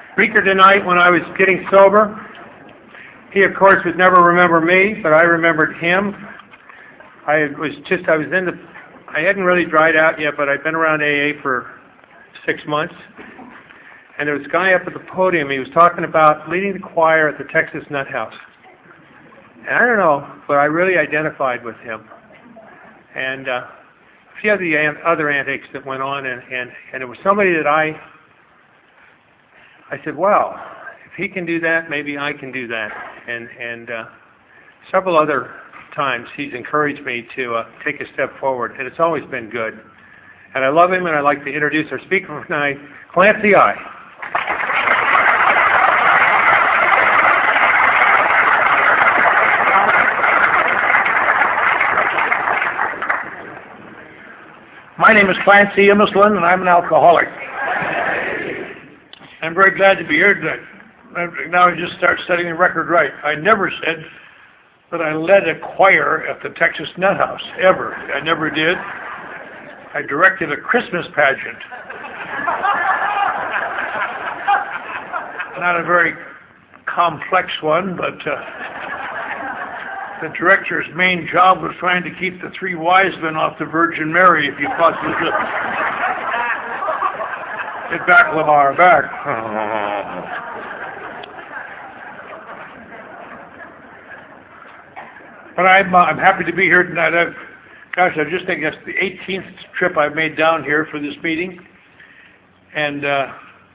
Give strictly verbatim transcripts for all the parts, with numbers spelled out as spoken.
speaker tonight when I was getting sober. He, of course, would never remember me, but I remembered him. I was just, I was in the, I hadn't really dried out yet, but I'd been around A A for six months. And there was a guy up at the podium. He was talking about leading the choir at the Texas Nut House. And I don't know, but I really identified with him. And uh, a few of the other antics that went on, and, and, and it was somebody that I, I said, well, if he can do that, maybe I can do that. And, and uh, several other times he's encouraged me to uh, take a step forward, and it's always been good. And I love him, and I'd like to introduce our speaker for tonight, Clancy I. My name is Clancy Imislund, and I'm an alcoholic. I'm very glad to be here tonight. Now I just start setting the record right. I never said that I led a choir at the Texas Nut House, ever. I never did. I directed a Christmas pageant. Not a very complex one, but uh, the director's main job was trying to keep the three wise men off the Virgin Mary, if you possibly could. Get back, Lamar, back. But I'm, uh, I'm happy to be here tonight. I've, gosh, I just think that's the eighteenth trip I've made down here for this meeting. And uh,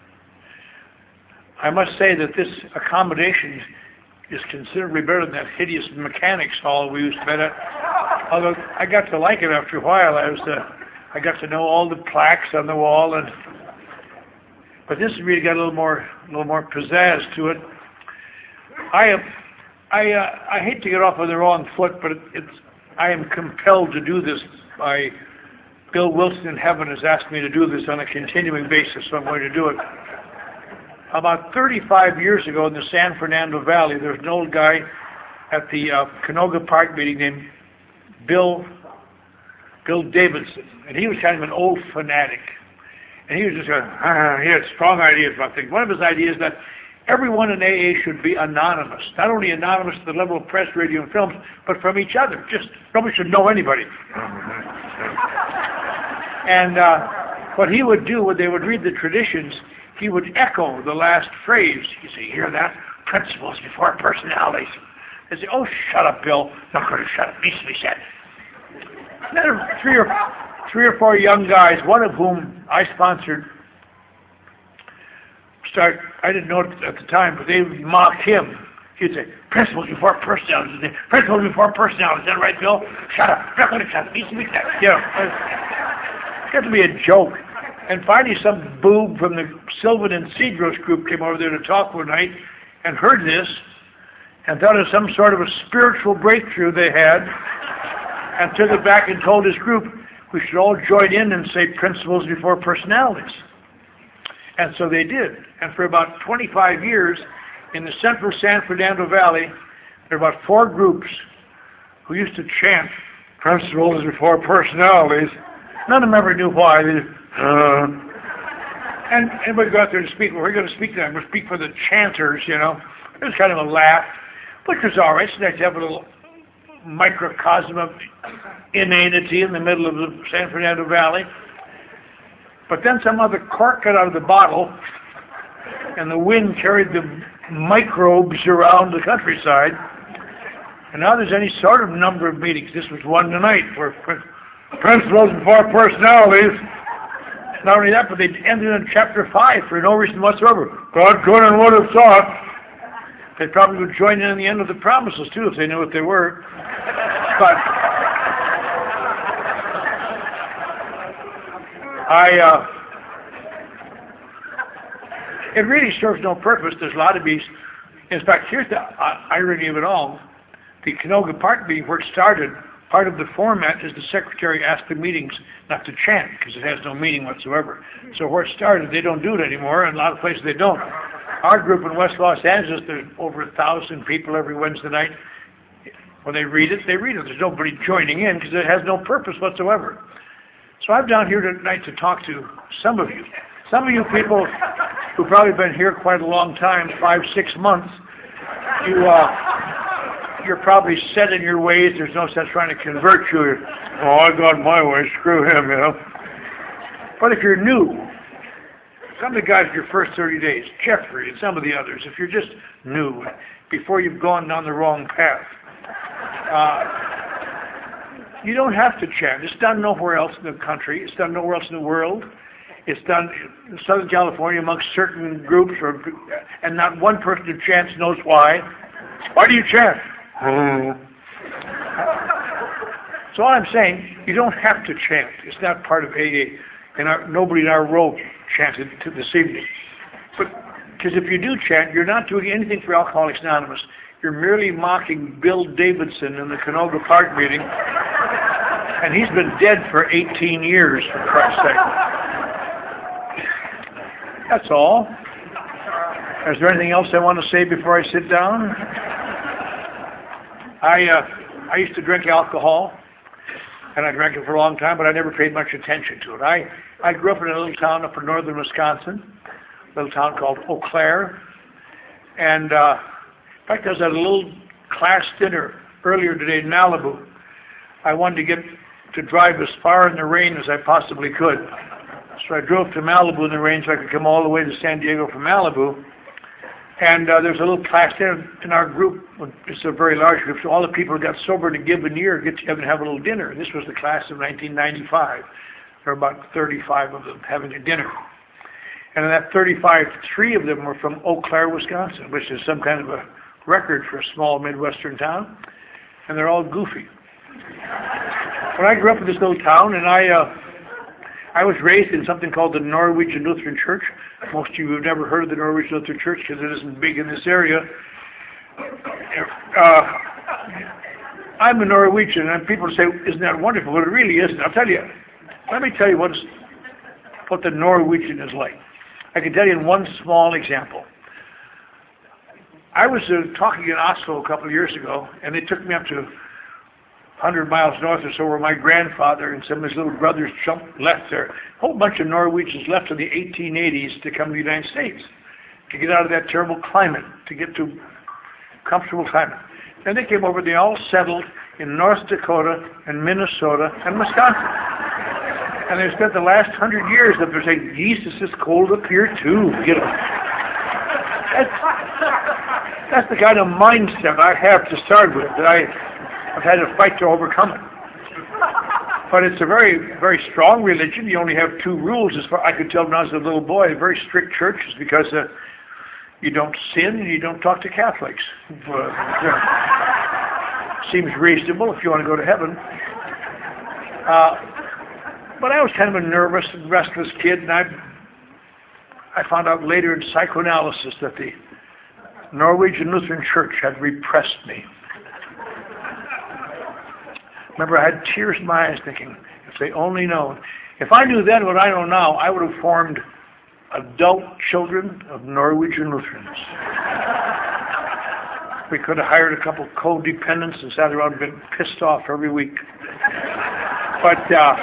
I must say that this accommodation is considerably better than that hideous mechanics hall we used to be at. Although I got to like it after a while. I was, uh, I got to know all the plaques on the wall, and but this really got a little more, a little more pizzazz to it. I, I, uh, I hate to get off on the wrong foot, but it, it's, I am compelled to do this. I, Bill Wilson in heaven has asked me to do this on a continuing basis, so I'm going to do it. About thirty-five years ago in the San Fernando Valley, there was an old guy at the uh, Canoga Park meeting named Bill Bill Davidson, and he was kind of an old fanatic. And he was just going, uh, he had strong ideas about things. One of his ideas that everyone in A A should be anonymous, not only anonymous to the level of press, radio, and films, but from each other. Just nobody should know anybody. And uh, what he would do when they would read the traditions, he would echo the last phrase. You say, hear that? Principles before personalities. They say, oh, shut up, Bill. Not going to shut up. Needs to be said. And then three or, three or four young guys, one of whom I sponsored, start, I didn't know it at the time, but they would mock him. He'd say, principles before personalities. Principles before personalities. Is that right, Bill? Shut up. Not going to shut up. Needs to be said. You know, it got to be a joke. And finally, some boob from the Sylvan and Cedros group came over there to talk one night and heard this and thought it was some sort of a spiritual breakthrough they had and took it back and told his group, we should all join in and say principles before personalities. And so they did. And for about twenty-five years, in the central San Fernando Valley, there were about four groups who used to chant principles before personalities. None of them ever knew why. They just, Uh, and anybody go out there to speak, well, we're going to speak to them. We'll speak for the chanters, you know. It was kind of a laugh, which was all right. It's nice to have a little microcosm of inanity in the middle of the San Fernando Valley. But then some other cork got out of the bottle, and the wind carried the microbes around the countryside. And now there's any sort of number of meetings. This was one tonight for principles before personalities. Not only that, but they ended in chapter five for no reason whatsoever. God could and would have thought. They probably would join in in the end of the promises, too, if they knew what they were. But I, uh, it really serves no purpose. There's a lot of these. In fact, here's the uh, irony of it all. The Canoga Park meeting, where it started, part of the format is the secretary asked the meetings not to chant because it has no meaning whatsoever. So where it started, they don't do it anymore, and a lot of places they don't. Our group in West Los Angeles, there's over a thousand people every Wednesday night. When they read it, they read it. There's nobody joining in because it has no purpose whatsoever. So I'm down here tonight to talk to some of you. Some of you people who've probably been here quite a long time, five, six months, you, uh, you're probably set in your ways. There's no sense trying to convert you. Oh, I got my way. Screw him, you know. But if you're new, some of the guys your first thirty days, Jeffrey and some of the others, if you're just new, before you've gone down the wrong path, uh, you don't have to chant. It's done nowhere else in the country. It's done nowhere else in the world. It's done in Southern California amongst certain groups, or, and not one person who chants knows why. Why do you chant? So all I'm saying, you don't have to chant. It's not part of A A. And our, nobody in our row chanted to this evening. But because if you do chant, you're not doing anything for Alcoholics Anonymous. You're merely mocking Bill Davidson in the Canoga Park meeting, and he's been dead for eighteen years, for Christ's sake. That's all. Is there anything else I want to say before I sit down? I uh, I used to drink alcohol, and I drank it for a long time, but I never paid much attention to it. I, I grew up in a little town up in northern Wisconsin, a little town called Eau Claire. And uh, in fact, I was at a little class dinner earlier today in Malibu. I wanted to get to drive as far in the rain as I possibly could. So I drove to Malibu in the rain so I could come all the way to San Diego from Malibu. And uh, there's a little class dinner in our group. It's a very large group, so all the people who got sober in a given year get together and have a little dinner. This was the class of nineteen ninety-five. There were about thirty-five of them having a dinner. And in that thirty-five, three of them were from Eau Claire, Wisconsin, which is some kind of a record for a small Midwestern town. And they're all goofy. When I grew up in this little town, and I... Uh, I was raised in something called the Norwegian Lutheran Church. Most of you have never heard of the Norwegian Lutheran Church because it isn't big in this area. Uh, I'm a Norwegian, and people say, isn't that wonderful? But it really isn't. I'll tell you. Let me tell you what, is, what the Norwegian is like. I can tell you in one small example. I was uh, talking in Oslo a couple of years ago, and they took me up to one hundred miles north or so where my grandfather and some of his little brothers jumped, left there. A whole bunch of Norwegians left in the eighteen eighties to come to the United States, to get out of that terrible climate, to get to comfortable climate. Then they came over, they all settled in North Dakota and Minnesota and Wisconsin. And they spent the last hundred years of them saying, Jesus, it's cold up here too. You know, that's, that's the kind of mindset I have to start with, that I... I've had to fight to overcome it. But it's a very, very strong religion. You only have two rules, as far I could tell when I was a little boy. A very strict church is because uh, you don't sin and you don't talk to Catholics. Uh, seems reasonable if you want to go to heaven. Uh, but I was kind of a nervous and restless kid, and I, I found out later in psychoanalysis that the Norwegian Lutheran Church had repressed me. Remember, I had tears in my eyes thinking, if they only known. If I knew then what I know now, I would have formed adult children of Norwegian Lutherans. We could have hired a couple codependents and sat around and been pissed off every week. But uh,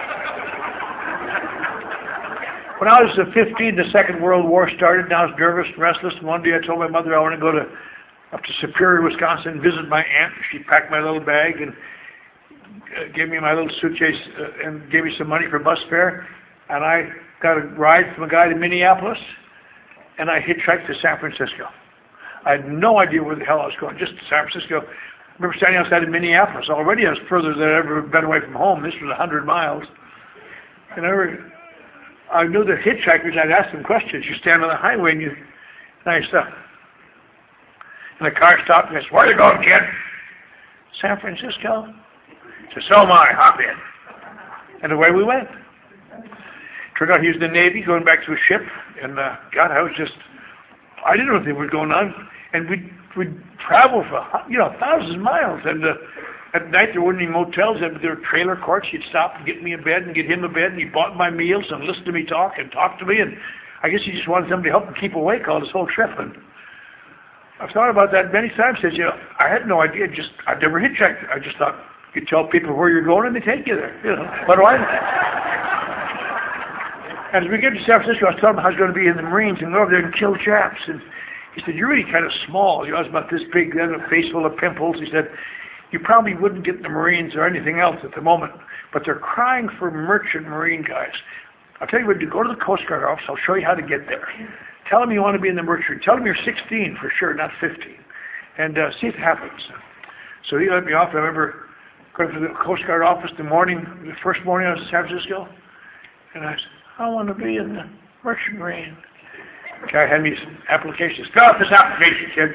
when I was fifteen, the Second World War started, and I was nervous and restless. And one day I told my mother I want to go to up to Superior, Wisconsin, and visit my aunt. She packed my little bag and Uh, gave me my little suitcase uh, and gave me some money for bus fare, and I got a ride from a guy to Minneapolis, and I hitchhiked to San Francisco. I had no idea where the hell I was going, just to San Francisco. I remember standing outside of Minneapolis. Already I was further than I'd ever been away from home. This was one hundred miles. And I, ever, I knew the hitchhikers, I'd ask them questions. You stand on the highway, and you, and I stopped. And the car stopped, and I said, where are you going, kid? San Francisco. So, so am I, hop in. And away we went. Turned out he was in the Navy, going back to a ship. And, uh, God, I was just, I didn't know anything was going on. And we'd, we'd travel for, you know, thousands of miles. And uh, at night there weren't any motels. There were trailer courts. He'd stop and get me a bed and get him a bed. And he bought my meals and listened to me talk and talk to me. And I guess he just wanted somebody to help him keep awake all this whole trip. And I've thought about that many times. Says, you know, I had no idea. Just, I'd never hitchhiked. I just thought, you tell people where you're going and they take you there. You know, what do I know? As we get to San Francisco, I was telling him I was going to be in the Marines and go over there and kill Japs. And he said, you're really kind of small. You know, I was about this big, then a face full of pimples. He said, you probably wouldn't get in the Marines or anything else at the moment, but they're crying for merchant Marine guys. I'll tell you what, you go to the Coast Guard office. I'll show you how to get there. Tell them you want to be in the merchant. Tell them you're sixteen for sure, not fifteen. And uh, see if it happens. So he let me off. I remember going to the Coast Guard office the morning, the first morning I was in San Francisco, and I said, I want to be in the merchant Marine. The guy had me some applications. Fill out this application, kid.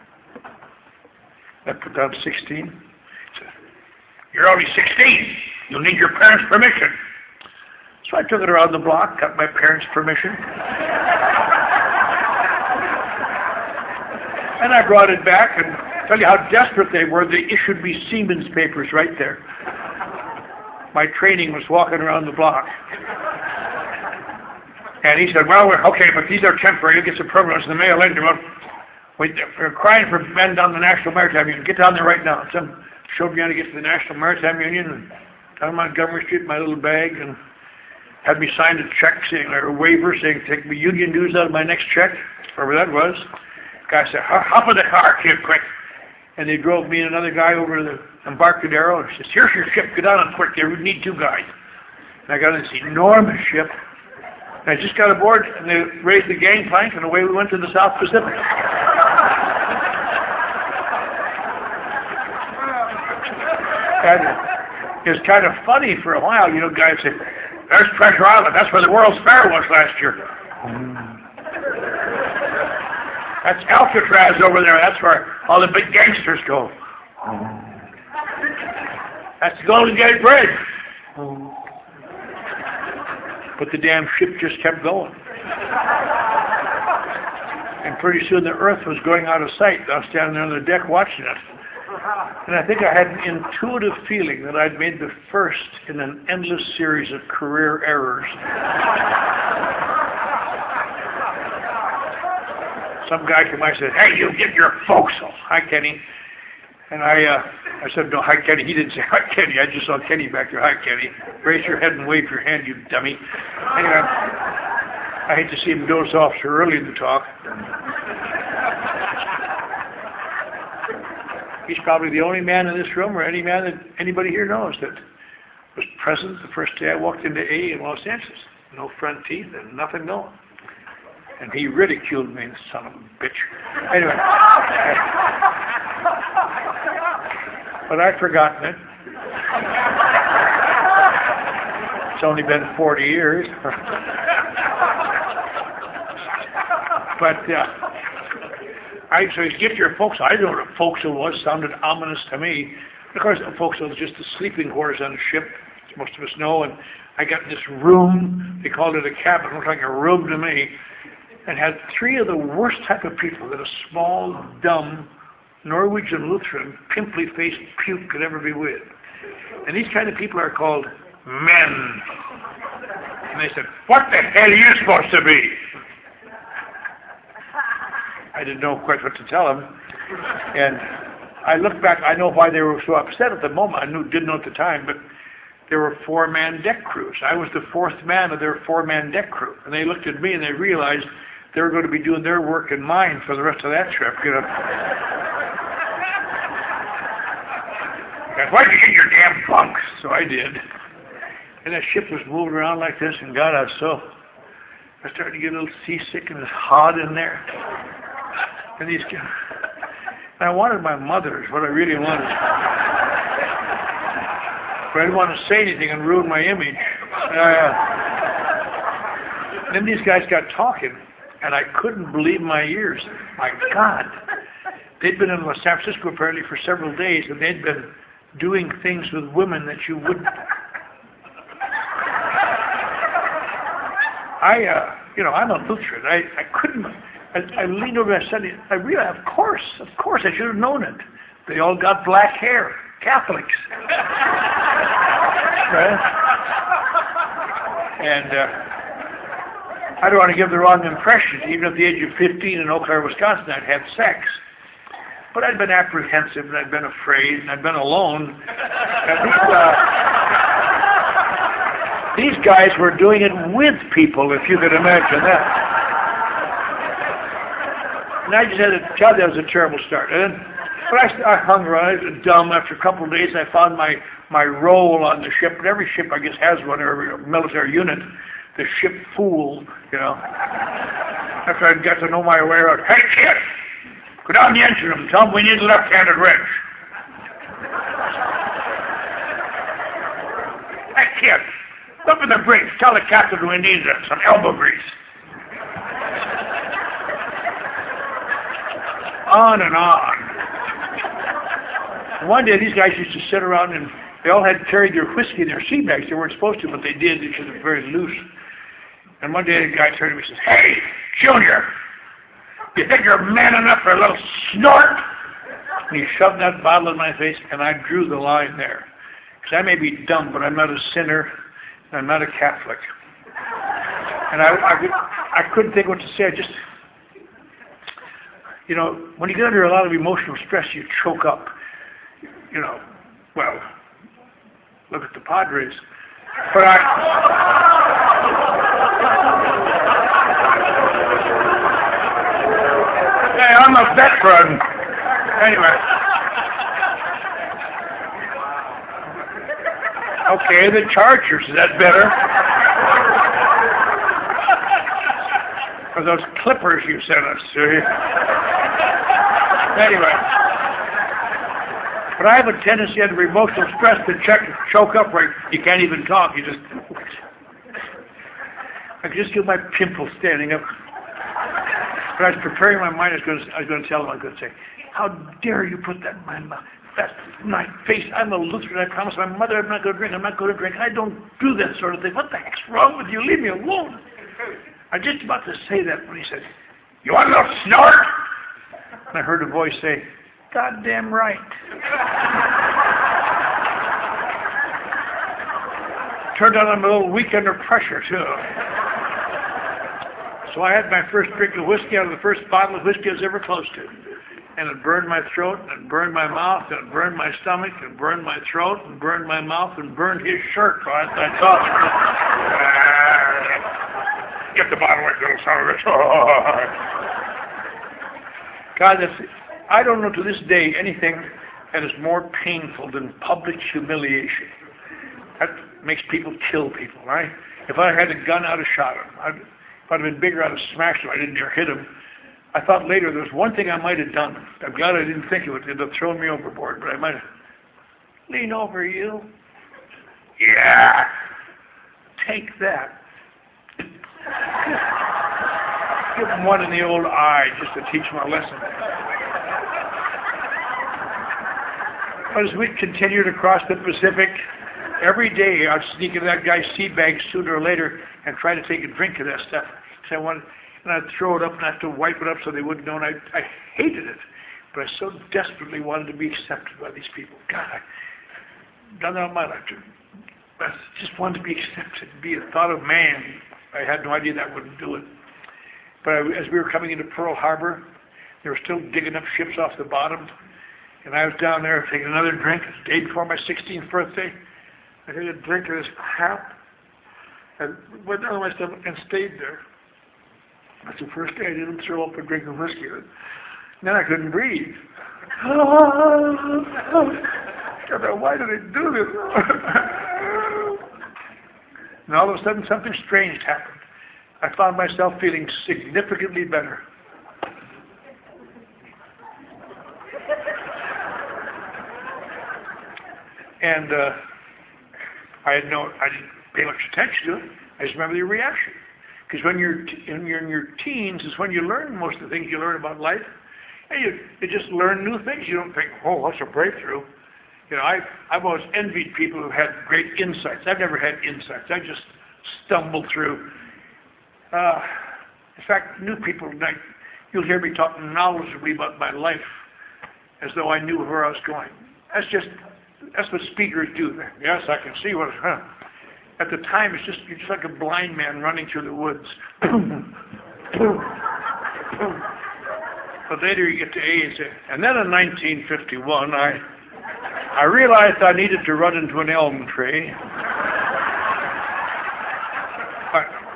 I put down sixteen. He said, you're only sixteen. You'll need your parents' permission. So I took it around the block, got my parents' permission. And I brought it back and tell you how desperate they were. They issued me Siemens papers right there. My training was walking around the block. And he said, well, we're, okay, but these are temporary. You'll get some permanents in the mail later. Well, we're crying for men down the National Maritime Union. Get down there right now. Some showed me how to get to the National Maritime Union and down Montgomery Street, my little bag, and had me sign a check saying, or a waiver saying, take me union dues out of my next check, whatever that was. The guy said, hop in the car, kid, quick. And they drove me and another guy over to the Embarcadero and says, here's your ship, get on it quick, they need two guys. And I got on this enormous ship. And I just got aboard and they raised the gangplank and away we went to the South Pacific. And it was kind of funny for a while, you know, guys said, there's Treasure Island, that's where the World's Fair was last year. That's Alcatraz over there. That's where all the big gangsters go. That's the Golden Gate Bridge. But the damn ship just kept going. And pretty soon the Earth was going out of sight. I was standing there on the deck watching it. And I think I had an intuitive feeling that I'd made the first in an endless series of career errors. Some guy came by and said, hey, you get your forecastle. Hi, Kenny. And I uh, I said, no, hi, Kenny. He didn't say hi, Kenny. I just saw Kenny back there. Hi, Kenny. Raise your head and wave your hand, you dummy. Anyway, I hate to see him doze off so early in the talk. He's probably the only man in this room or any man that anybody here knows that was present the first day I walked into A in Los Angeles. No front teeth and nothing going. And he ridiculed me, son of a bitch. Anyway. But I've forgotten it. It's only been forty years. But uh, I so get your forecastle. I didn't know what a forecastle was. It sounded ominous to me. Of course, a forecastle is just the sleeping quarters on a ship, as most of us know. And I got in this room. They called it a cabin. It looked like a room to me. And had three of the worst type of people that a small, dumb, Norwegian Lutheran, pimply-faced puke could ever be with. And these kind of people are called men. And they said, what the hell are you supposed to be? I didn't know quite what to tell them. And I look back, I know why they were so upset at the moment. I knew, didn't know at the time, but there were four-man deck crews. I was the fourth man of their four-man deck crew. And they looked at me and they realized they were going to be doing their work and mine for the rest of that trip, you know. And why'd you get your damn bunks? So I did. And that ship was moving around like this, and God, I was so, I started to get a little seasick, and it was hot in there. And these guys, and I wanted my mother, is what I really wanted. But I didn't want to say anything and ruin my image. Uh, then these guys got talking. And I couldn't believe my ears. My God. They'd been in San Francisco apparently for several days, and they'd been doing things with women that you wouldn't. I, uh, you know, I'm a Lutheran. I, I couldn't. I, I leaned over and I said, I really, of course, of course, I should have known it. They all got black hair. Catholics. Right? And, uh, I don't want to give the wrong impression. Even at the age of fifteen in Eau Claire, Wisconsin, I'd had sex. But I'd been apprehensive, and I'd been afraid, and I'd been alone. And these, uh, these guys were doing it live with people, if you could imagine that. And I just had to tell you that was a terrible start. And then, but I, I hung around. I was dumb. After a couple of days, I found my, my role on the ship. And every ship, I guess, has one, every military unit. The ship fool, you know. After I got to know my way around, hey, kid, go down the engine room. Tell them we need a left-handed wrench. Hey, kid, look at the brakes. Tell the captain we need some elbow grease. On and on. One day, these guys used to sit around and they all had carried their whiskey in their sea bags. They weren't supposed to, but they did because they were very loose. And one day, the guy turned to me and says, hey, Junior, you think you're man enough for a little snort? And he shoved that bottle in my face, and I drew the line there. Because I may be dumb, but I'm not a sinner, and I'm not a Catholic. And I, I, I couldn't think what to say. I just, you know, when you get under a lot of emotional stress, you choke up. You know, well, look at the Padres. But I... Hey, I'm a veteran. Anyway. Okay, the Chargers. Is that better? For those Clippers you sent us to. Anyway. But I have a tendency under emotional stress to check, choke up where you can't even talk. You just... I can just feel my pimples standing up. But I was preparing my mind. I was going to, I was going to tell him, I was going to say, how dare you put that in my mouth? That's my face. I'm a Lutheran. I promised my mother I'm not going to drink. I'm not going to drink. I don't do that sort of thing. What the heck's wrong with you? Leave me alone. I was just about to say that when he said, you want a little snort? And I heard a voice say, goddamn right. Turned out I'm a little weak under pressure, too. So I had my first drink of whiskey out of the first bottle of whiskey I was ever close to. And it burned my throat, and it burned my mouth, and it burned my stomach, and it burned my throat, and burned my mouth, and burned his shirt. So I, I thought, ah, get the bottle away, little son of a... God, that's, I don't know to this day anything that is more painful than public humiliation. That makes people kill people, right? If I had a gun, I'd have shot him. I'd, if I'd have been bigger, I'd have smashed him. I didn't dare hit him. I thought later there was one thing I might have done. I'm glad I didn't think of it. It'd have thrown me overboard, but I might have. Lean over, you. Yeah. Take that. Give him one in the old eye just to teach him a lesson. But as we continued across the Pacific, every day I'd sneak into that guy's sea bag sooner or later and try to take a drink of that stuff. So I wanted, and I'd throw it up and I'd have to wipe it up so they wouldn't know. And I, I hated it, but I so desperately wanted to be accepted by these people. God, I done that all my life. I just wanted to be accepted, be a thought of man. I had no idea that wouldn't do it. But I, as we were coming into Pearl Harbor, they were still digging up ships off the bottom. And I was down there taking another drink. It was the day before my sixteenth birthday. I took a drink of this crap and went down to my stomach and stayed there. That's the first day I didn't throw up a drink of whiskey. And then I couldn't breathe. God, why did I do this? And all of a sudden something strange happened. I found myself feeling significantly better. And uh, I had no, I didn't pay much attention to it. I just remember the reaction. Because when you're, t- when you're in your teens is when you learn most of the things you learn about life. And you, you just learn new things. You don't think, oh, what's a breakthrough? You know, I, I've always envied people who had great insights. I've never had insights. I just stumbled through. Uh, in fact, new people, like, you'll hear me talking knowledgeably about my life as though I knew where I was going. That's just, that's what speakers do. Yes, I can see what, huh. At the time, it's just, you're just like a blind man running through the woods. But later you get to age. And then in nineteen fifty-one, I, I realized I needed to run into an elm tree. I,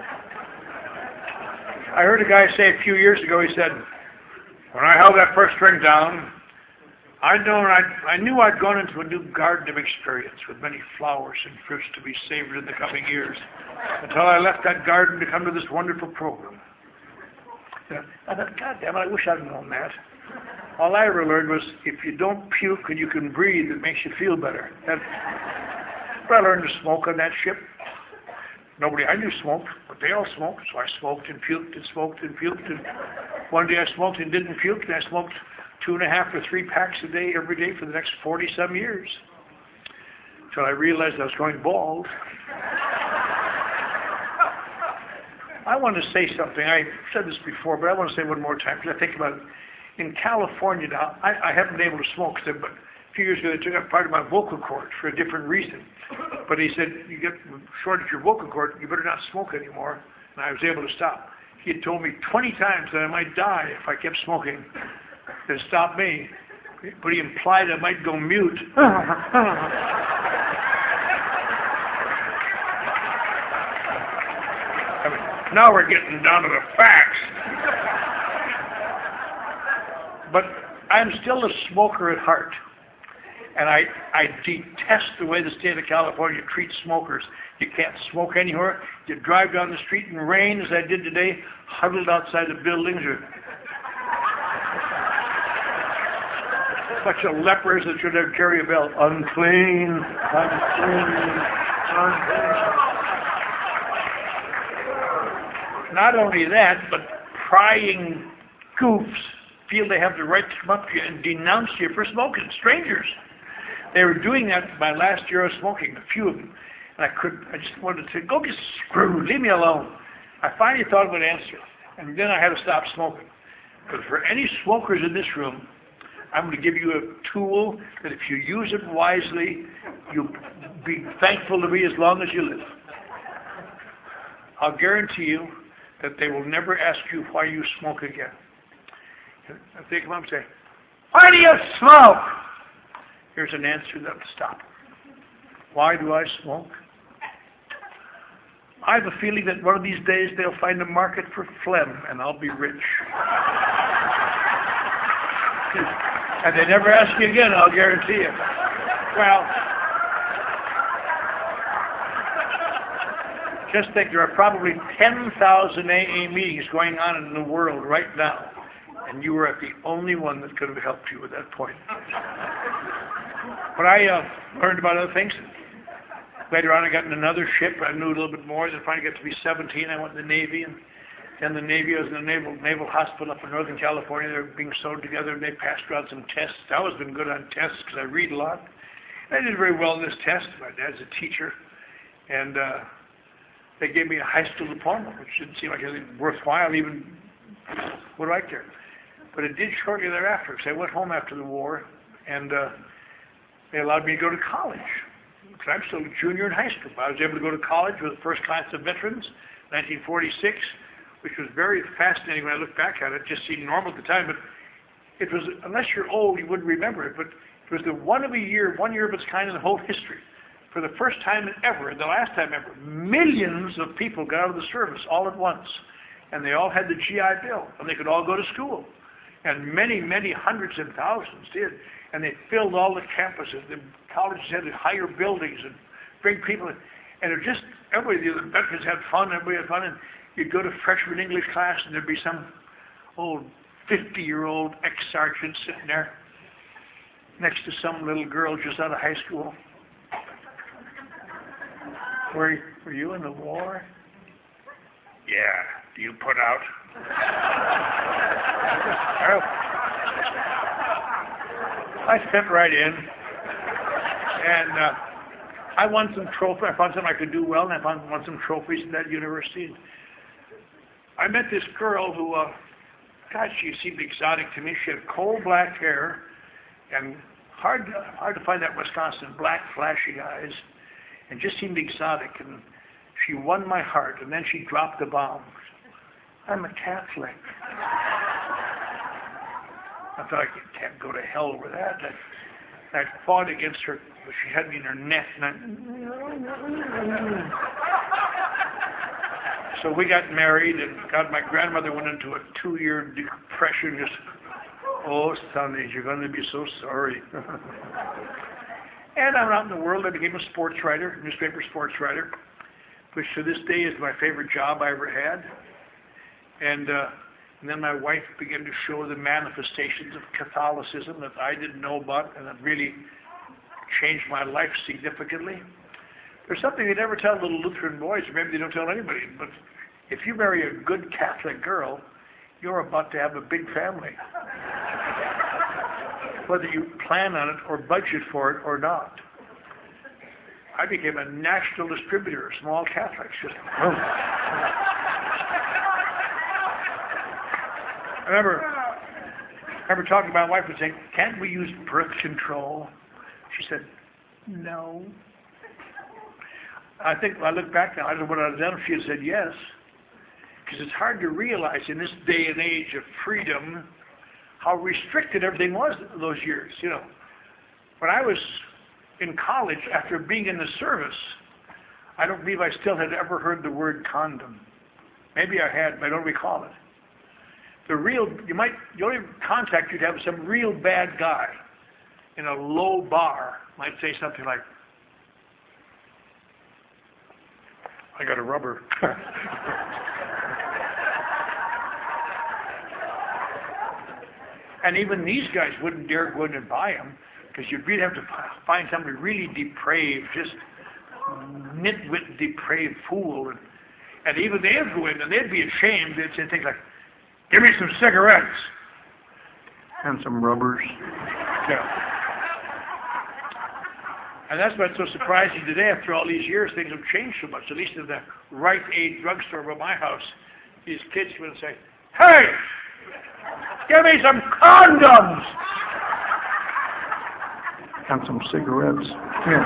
I heard a guy say a few years ago, he said, when I held that first string down, I knew I'd, I knew I'd gone into a new garden of experience with many flowers and fruits to be savored in the coming years, until I left that garden to come to this wonderful program. I thought, God damn it, I wish I'd known that. All I ever learned was if you don't puke and you can breathe, it makes you feel better. That, but I learned to smoke on that ship. Nobody I knew smoked, but they all smoked, so I smoked and puked and smoked and puked. And one day I smoked and didn't puke, and I smoked two and a half or three packs a day every day for the next forty-some years. Until I realized I was going bald. I want to say something. I said this before, but I want to say it one more time because I think about it. In California now, I, I haven't been able to smoke, but a few years ago they took out part of my vocal cords for a different reason. But he said, you get shorted your vocal cord, you better not smoke anymore. And I was able to stop. He had told me twenty times that I might die if I kept smoking. That stopped me. But he implied I might go mute. I mean, now we're getting down to the facts. But I'm still a smoker at heart. And I, I detest the way the state of California treats smokers. You can't smoke anywhere. You drive down the street in rain, as I did today, huddled outside the buildings, or a bunch of lepers that should have carry a bell. Unclean, unclean, unclean. Not only that, but prying goofs feel they have the right to come up to you and denounce you for smoking. Strangers. They were doing that my last year of smoking, a few of them. And I could, I just wanted to say, go get screwed, leave me alone. I finally thought of an answer. And then I had to stop smoking. But for any smokers in this room, I'm going to give you a tool that if you use it wisely, you'll be thankful to me as long as you live. I'll guarantee you that they will never ask you why you smoke again. If they come up and say, why do you smoke? Here's an answer that will stop. Why do I smoke? I have a feeling that one of these days they'll find a market for phlegm and I'll be rich. And they never ask you again, I'll guarantee you. Well, just think there are probably ten thousand A A meetings going on in the world right now. And you were the only one that could have helped you at that point. But I uh, learned about other things. Later on, I got in another ship. I knew a little bit more. Then finally got to be seventeen. I went in the Navy. And then the Navy, I was in the Naval, Naval Hospital up in Northern California. They were being sewed together, and they passed around some tests. I always been good on tests because I read a lot. And I did very well in this test. My dad's a teacher. And uh, they gave me a high school diploma, which didn't seem like anything worthwhile. Even, what do I care? But it did shortly thereafter, because I went home after the war, and uh, they allowed me to go to college. Because I'm still a junior in high school. I was able to go to college with the first class of veterans, nineteen forty-six, which was very fascinating when I look back at it. It just seemed normal at the time, but it was, unless you're old, you wouldn't remember it, but it was the one of a year, one year of its kind in the whole history. For the first time ever, the last time ever, millions of people got out of the service all at once. And they all had the G I Bill, and they could all go to school. And many, many hundreds and thousands did. And they filled all the campuses. The colleges had higher buildings and bring people in. And it was just, everybody, the veterans had fun, everybody had fun. And you'd go to freshman English class, and there'd be some old fifty-year-old ex-sergeant sitting there next to some little girl just out of high school. Were, were you in the war? Yeah. Do you put out? I fit right in, and uh, I won some trophies. I found something I could do well, and I found won some trophies at that university. I met this girl who, uh, God, she seemed exotic to me. She had coal black hair, and hard, hard to find that in Wisconsin, black flashy eyes, and just seemed exotic. And she won my heart, and then she dropped the bomb. I'm a Catholic. I thought I can't go to hell over that. I, I fought against her, but she had me in her net. And I, So we got married, and God, my grandmother went into a two-year depression. Just, oh, Sonny, you're going to be so sorry. And I'm out in the world. I became a sports writer, newspaper sports writer, which to this day is my favorite job I ever had. And, uh, and then my wife began to show the manifestations of Catholicism that I didn't know about, and that really changed my life significantly. There's something they never tell little Lutheran boys, or maybe they don't tell anybody, but if you marry a good Catholic girl, you're about to have a big family. Whether you plan on it or budget for it or not. I became a national distributor of small Catholics. Just, oh. I remember, I remember talking to my wife and saying, can't we use birth control? She said, no. I think when I look back now, I don't know what I'd have done if she had said yes. Because it's hard to realize in this day and age of freedom how restricted everything was those years. You know, when I was in college, after being in the service, I don't believe I still had ever heard the word condom. Maybe I had, but I don't recall it. The real, you might, the only contact you'd have with some real bad guy in a low bar might say something like, I got a rubber. And even these guys wouldn't dare go in and buy them, because you'd really have to find somebody really depraved, just nitwit, depraved fool. And, and even they'd go in and they'd be ashamed. They'd say things like, give me some cigarettes. And some rubbers. Yeah. And that's what's so surprising today. After all these years, things have changed so much. At least in the Rite Aid drugstore by my house, these kids would say, hey, give me some condoms! And some cigarettes. Yeah.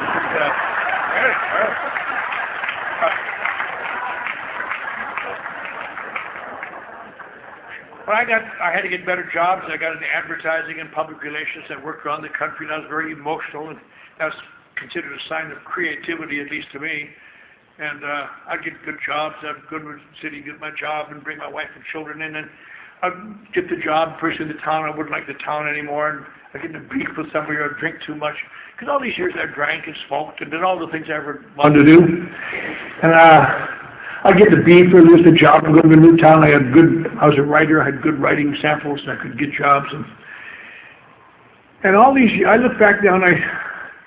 When I got, I had to get better jobs. I got into advertising and public relations. I worked around the country, and I was very emotional, and that was considered a sign of creativity, at least to me. And uh, I'd get good jobs. I'd go to the city, get my job, and bring my wife and children in, and I'd get the job, first in the town. I wouldn't like the town anymore, and I'd get in a beef with somebody, or I'd drink too much. Because all these years I drank and smoked and did all the things I ever wanted to do. And uh, I'd get the beef or lose the job and go to a new town. I had good, I was a writer. I had good writing samples, and I could get jobs. And, and all these, I look back now, and I,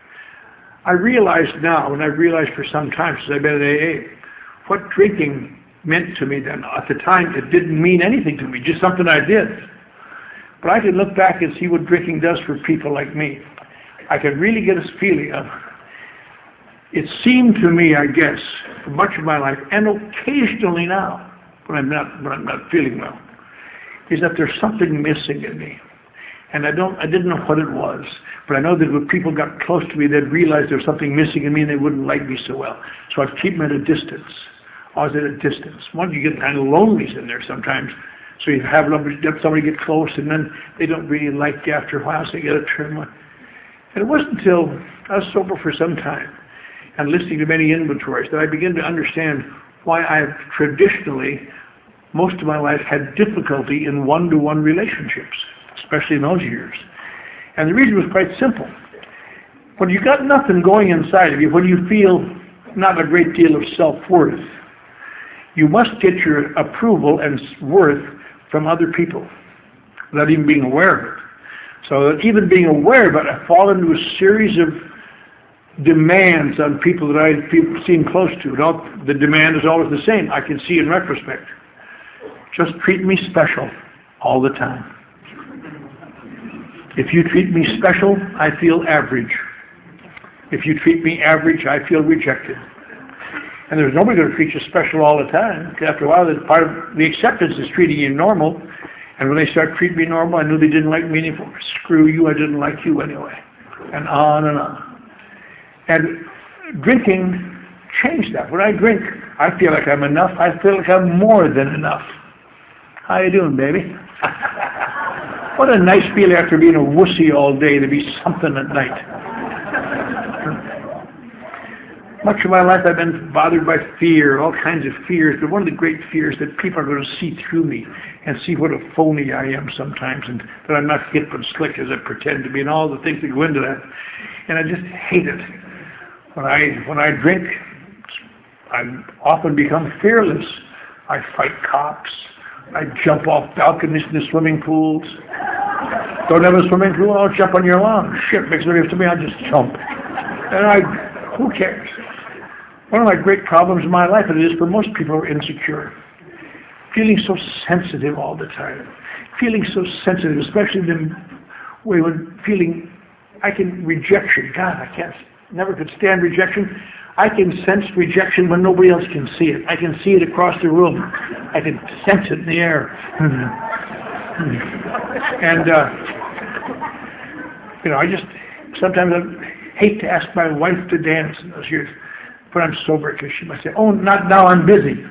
I realize now, and I've realized for some time since I've been in A A, what drinking meant to me then. At the time, it didn't mean anything to me, just something I did. But I can look back and see what drinking does for people like me. I can really get a feeling of, it seemed to me, I guess, for much of my life, and occasionally now, when I'm not, when I'm not feeling well, is that there's something missing in me. And I don't, I didn't know what it was, but I know that when people got close to me, they'd realize there was something missing in me and they wouldn't like me so well. So I'd keep them at a distance. I was at a distance. Once you get kind of lonely in there sometimes, so you have somebody get close and then they don't really like you after a while, so you get a turn one. And it wasn't until I was sober for some time and listening to many inventories that I began to understand why I've traditionally, most of my life, had difficulty in one-to-one relationships, especially in those years. And the reason was quite simple. When you got nothing going inside of you, when you feel not a great deal of self-worth, you must get your approval and worth from other people without even being aware of it. So that even being aware of it, I fall into a series of demands on people that I seem close to. Now, the demand is always the same. I can see in retrospect. Just treat me special all the time. If you treat me special, I feel average. If you treat me average, I feel rejected. And there's nobody going to treat you special all the time. After a while, the part of the acceptance is treating you normal. And when they start treating me normal, I knew they didn't like me anymore. Screw you, I didn't like you anyway. And on and on. And drinking changed that. When I drink, I feel like I'm enough. I feel like I'm more than enough. How you doing, baby? What a nice feeling after being a wussy all day to be something at night. Much of my life I've been bothered by fear, all kinds of fears, but one of the great fears that people are going to see through me and see what a phony I am sometimes, and that I'm not hip and slick as I pretend to be, and all the things that go into that. And I just hate it. When I when I drink, I often become fearless. I fight cops. I jump off balconies in the swimming pools. Don't have a swimming pool? I'll jump on your lawn. Shit makes no difference to me. I'll just jump. And I, who cares? One of my great problems in my life, and it is for most people, are insecure. Feeling so sensitive all the time. Feeling so sensitive, especially the way when feeling, I can, rejection. God, I can't, never could stand rejection. I can sense rejection when nobody else can see it. I can see it across the room. I can sense it in the air. And, uh, you know, I just, sometimes I hate to ask my wife to dance in those years, but I'm sober, because she might say, oh, not now, I'm busy.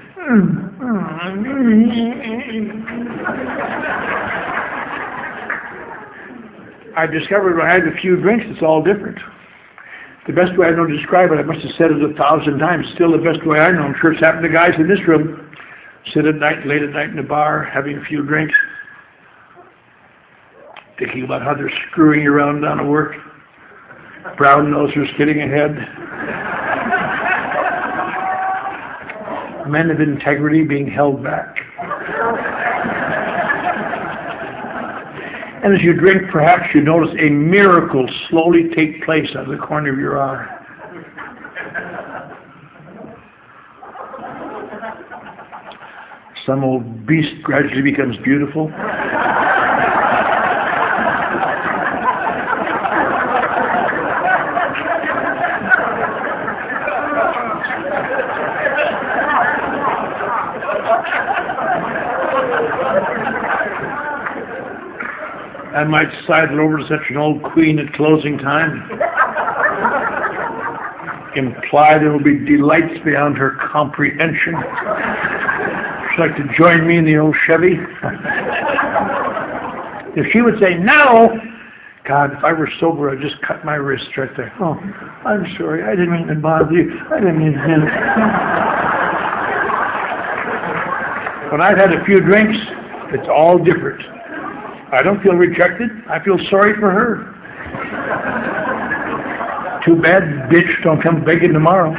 I discovered when I had a few drinks, it's all different. The best way I know to describe it, I must have said it a thousand times, still the best way I know. I'm sure it's happened to guys in this room. Sit at night, late at night in the bar, having a few drinks, thinking about how they're screwing you around down at work. Brown nosers getting ahead. Men of integrity being held back. And as you drink, perhaps you notice a miracle slowly take place out of the corner of your eye. Some old beast gradually becomes beautiful. I might sidle over to such an old queen at closing time. Imply there will be delights beyond her comprehension. She'd like to join me in the old Chevy. If she would say no, God, if I were sober, I'd just cut my wrist right there. Oh, I'm sorry. I didn't mean to bother you. I didn't mean to. When I've had a few drinks, it's all different. I don't feel rejected. I feel sorry for her. Too bad, bitch, don't come begging tomorrow.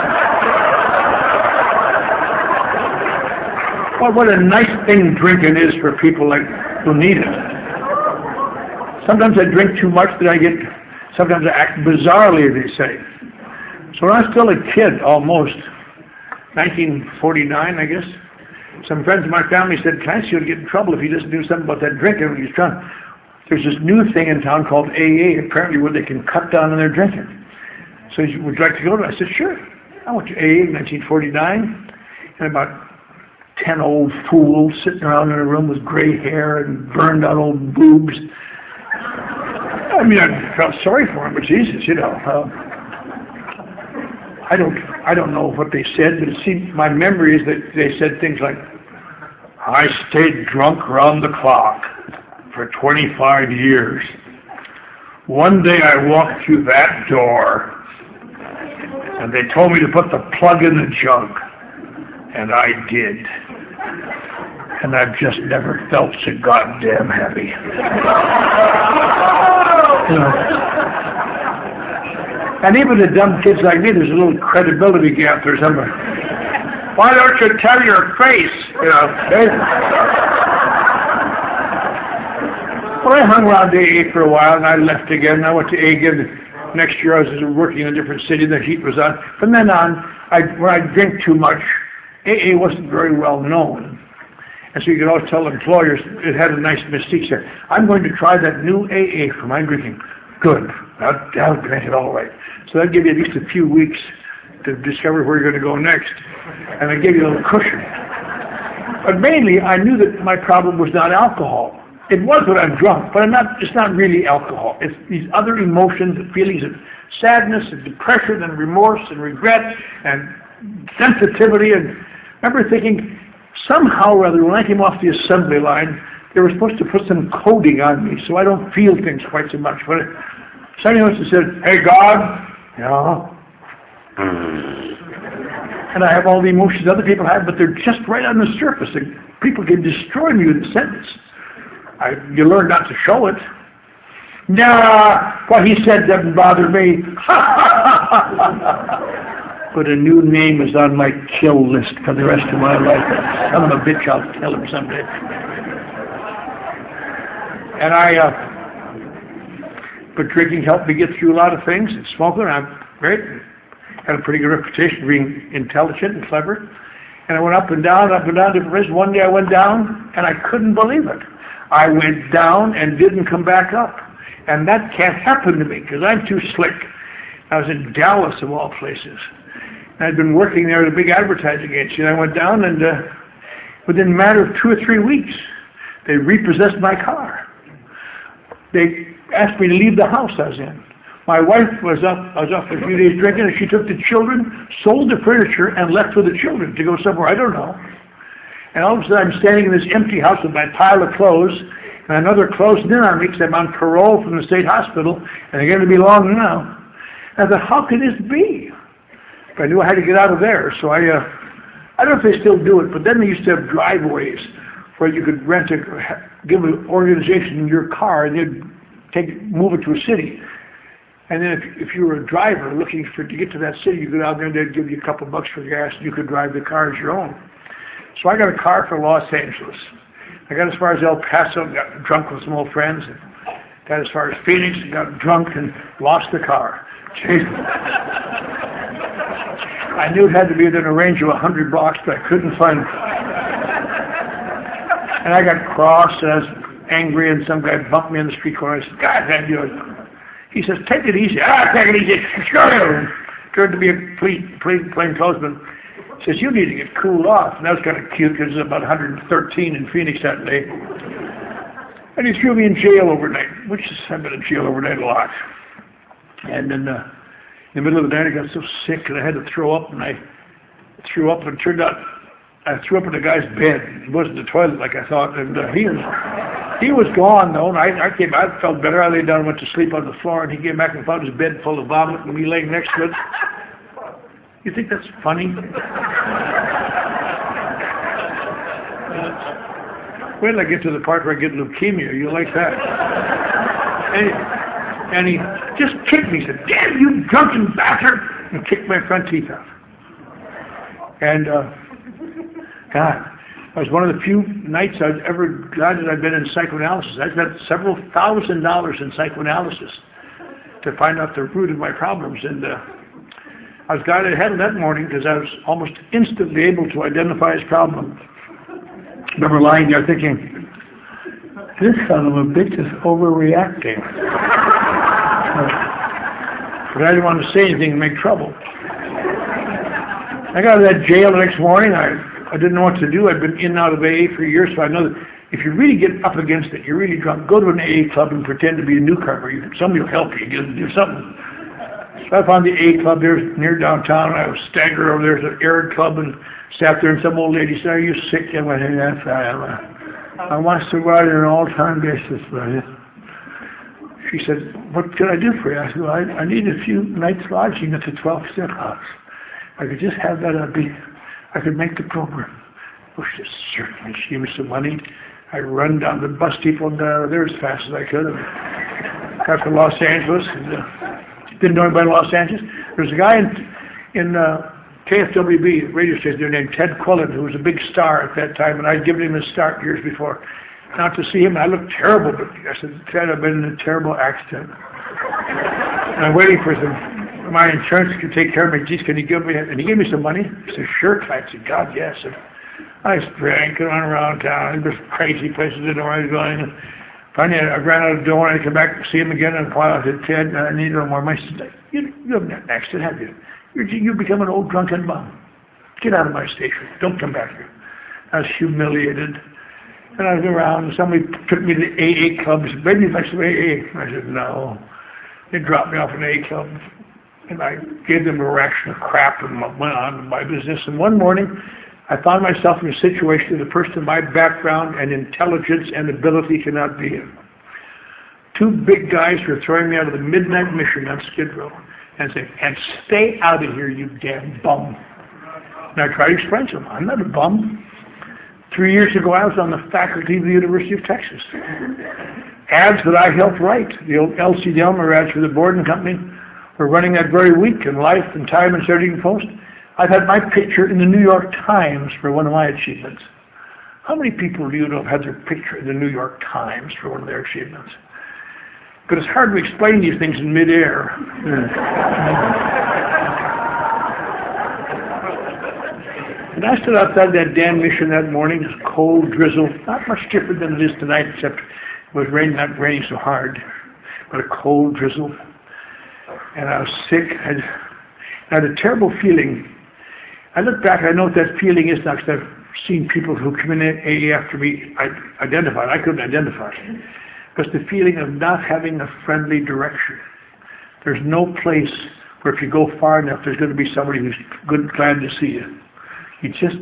Well, what a nice thing drinking is for people like who need it. Sometimes I drink too much that I get, sometimes I act bizarrely, they say. So when I was still a kid, almost, nineteen forty-nine, I guess, some friends of my family said, Clancy will get in trouble if he doesn't do something about that drinking when he's drunk. There's this new thing in town called A A, apparently, where they can cut down on their drinking. So he said, would you like to go to it? I said, sure. I went to A A in nineteen forty-nine, and about ten old fools sitting around in a room with gray hair and burned out old boobs. I mean, I felt sorry for him, but Jesus, you know. Uh, I don't, I don't know what they said, but it seems my memory is that they said things like, I stayed drunk round the clock for twenty-five years. One day I walked through that door, and they told me to put the plug in the jug, and I did. And I've just never felt so goddamn happy. You know. And even the dumb kids like me, there's a little credibility gap there somewhere. Why don't you tell your face? You know. Well, I hung around A A for a while, and I left again. I went to A A again. Next year I was working in a different city, the heat was on. From then on, I, when I drink too much, A A wasn't very well known. And so you could always tell employers, it had a nice mystique there. I'm going to try that new A A for my drinking. Good. That, that'll make it all right. So that'll give you at least a few weeks to discover where you're going to go next. And I gave you a little cushion. But mainly, I knew that my problem was not alcohol. It was when I'm drunk, but I'm not, it's not really alcohol. It's these other emotions and feelings of sadness and depression and remorse and regret and sensitivity. And I remember thinking, somehow or other, when I came off the assembly line, they were supposed to put some coating on me so I don't feel things quite so much. But somebody must have said, hey, God, yeah, And I have all the emotions other people have, but they're just right on the surface. People can destroy me with a sentence. I, you learn not to show it. Nah, what he said doesn't bother me. But a new name is on my kill list for the rest of my life. Son of a bitch, I'll kill him someday. And I, uh, but drinking helped me get through a lot of things. And smoking, I'm great. Had a pretty good reputation for being intelligent and clever. And I went up and down, up and down different risks. One day I went down, and I couldn't believe it. I went down and didn't come back up. And that can't happen to me, because I'm too slick. I was in Dallas, of all places. And I'd been working there at a big advertising agency, and I went down, and uh, within a matter of two or three weeks, they repossessed my car. They asked me to leave the house I was in. My wife was up, I was up for a few days drinking, and she took the children, sold the furniture, and left with the children to go somewhere, I don't know. And all of a sudden, I'm standing in this empty house with my pile of clothes, and another closing in on me because I'm on parole from the state hospital, and they're going to be long now. And I thought, how can this be? But I knew I had to get out of there, so I, uh, I don't know if they still do it, but then they used to have driveways where you could rent a, give an organization your car, and they'd take, move it to a city. And then if, if you were a driver looking for to get to that city, you go down there and they'd give you a couple bucks for gas, and you could drive the car as your own. So I got a car for Los Angeles. I got as far as El Paso and got drunk with some old friends. And got as far as Phoenix and got drunk and lost the car. Jeez. I knew it had to be within a range of a hundred blocks, but I couldn't find it. And I got cross, and I was angry, and some guy bumped me in the street corner. I said, God, damn you. He says, take it easy. Ah, take it easy. Sure. Turned to be a plain, plain, plain clothesman. Says, you need to get cooled off. And that was kind of cute because it was about one hundred thirteen in Phoenix that day. And he threw me in jail overnight, which is, I've been in jail overnight a lot. And then uh, in the middle of the night, I got so sick and I had to throw up, and I threw up, and it turned out I threw up in the guy's bed. It wasn't the toilet like I thought, and uh, he was he was gone though. And I, I came, I felt better. I laid down and went to sleep on the floor, and he came back and found his bed full of vomit, and me laying next to it. You think that's funny? uh, wait till I get to the part where I get leukemia. You like that? And he, and he just kicked me. He said, damn you drunken bastard! And kicked my front teeth out. And, uh, God, that was one of the few nights I've ever glad that I've been in psychoanalysis. I spent several thousand dollars in psychoanalysis to find out the root of my problems. And, uh, I was glad I had it that morning because I was almost instantly able to identify his problem. I remember lying there thinking, this son of a bitch is overreacting. But I didn't want to say anything and make trouble. I got out of that jail the next morning. I, I didn't know what to do. I'd been in and out of A A for years, so I know that if you really get up against it, you're really drunk, go to an A A club and pretend to be a newcomer. You, somebody will help you. You do something. So I found the A A club there near downtown. I was staggered over there to the Arid Club and sat there, and some old lady said, are you sick? I went, hey, that's I am. I want to survive on an all-time basis. She said, what can I do for you? I said, well, I, I need a few nights lodging at the twelve-step house. I could just have that. I'd be, I could make the program. Oh, she certainly. She gave me some money. I run down the bus depot and got out of there as fast as I could. And got to Los Angeles. And, uh, didn't know anybody in Los Angeles. There was a guy in, in uh, K F W B, radio station there, named Ted Quillen, who was a big star at that time, and I'd given him a start years before. Not to see him, I looked terrible, but I said, Ted, I've been in a terrible accident. And I'm waiting for some, my insurance to take care of me. Geez, can you give me, and he gave me some money. He said, sure. I said, God, yes. And I drank and went around town. There's crazy places I didn't know where I was going. And finally, I ran out of the door, and I came back to see him again, and while I said, Ted, I need a little more money. He said, you, you haven't had an accident, have you? You're, you've become an old drunken bum. Get out of my station. Don't come back here. I was humiliated. And I was around, and somebody took me to the A A clubs. Maybe if I said A A. I said, no. They dropped me off in an A A club, and I gave them a ration of crap and went on with my business. And one morning, I found myself in a situation that a person of my background and intelligence and ability cannot be in. Two big guys were throwing me out of the Midnight Mission on Skid Row, and say, and stay out of here, you damn bum. And I try to explain to him, I'm not a bum. Three years ago, I was on the faculty of the University of Texas. Ads that I helped write, the old L C Delmer ads for the Borden Company, were running that very week in Life and Time and Saturday Evening Post. I've had my picture in the New York Times for one of my achievements. How many people do you know have had their picture in the New York Times for one of their achievements? Because it's hard to explain these things in midair. And I stood outside that damn mission that morning, this cold drizzle, not much different than it is tonight, except it was raining, not raining so hard, but a cold drizzle. And I was sick. I had a terrible feeling. I look back, I know what that feeling is now, because I've seen people who come in A A after me identified. I couldn't identify it. Because the feeling of not having a friendly direction. There's no place where if you go far enough, there's going to be somebody who's good, glad to see you. You just,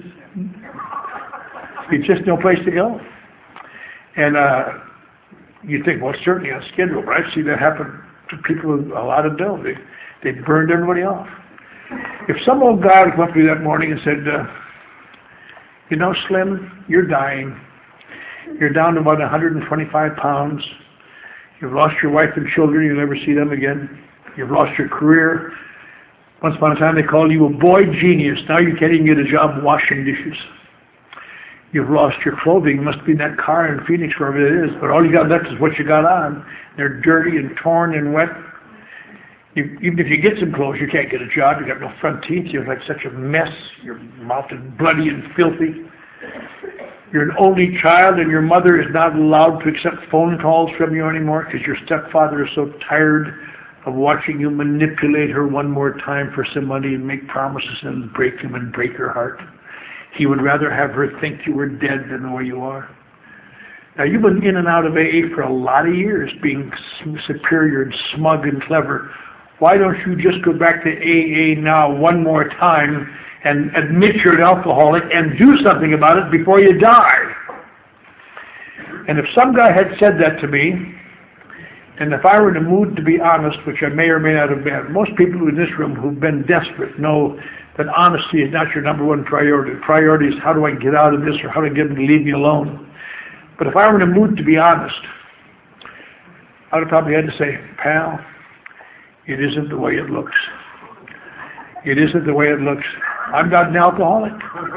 you just no place to go. And uh, you think, well, certainly on schedule, but I've seen that happen to people with a lot of dough. They, they burned everybody off. If some old guy would come up to me that morning and said, uh, you know, Slim, you're dying. You're down to about one hundred twenty-five pounds. You've lost your wife and children. You'll never see them again. You've lost your career. Once upon a time, they called you a boy genius. Now you can't even get a job washing dishes. You've lost your clothing. You must be in that car in Phoenix, wherever it is. But all you got left is what you got on. They're dirty and torn and wet. You, even if you get some clothes, you can't get a job. You got no front teeth. You're like such a mess. Your mouth is bloody and filthy. You're an only child, and your mother is not allowed to accept phone calls from you anymore because your stepfather is so tired of watching you manipulate her one more time for some money and make promises and break him and break her heart. He would rather have her think you were dead than the way you are. Now, you've been in and out of A A for a lot of years, being superior and smug and clever. Why don't you just go back to A A now one more time and admit you're an alcoholic and do something about it before you die? And if some guy had said that to me, and if I were in a mood to be honest, which I may or may not have been, most people in this room who've been desperate know that honesty is not your number one priority. The priority is how do I get out of this, or how do I get them to leave me alone. But if I were in a mood to be honest, I would have probably had to say, pal, it isn't the way it looks. It isn't the way it looks. I'm not an alcoholic.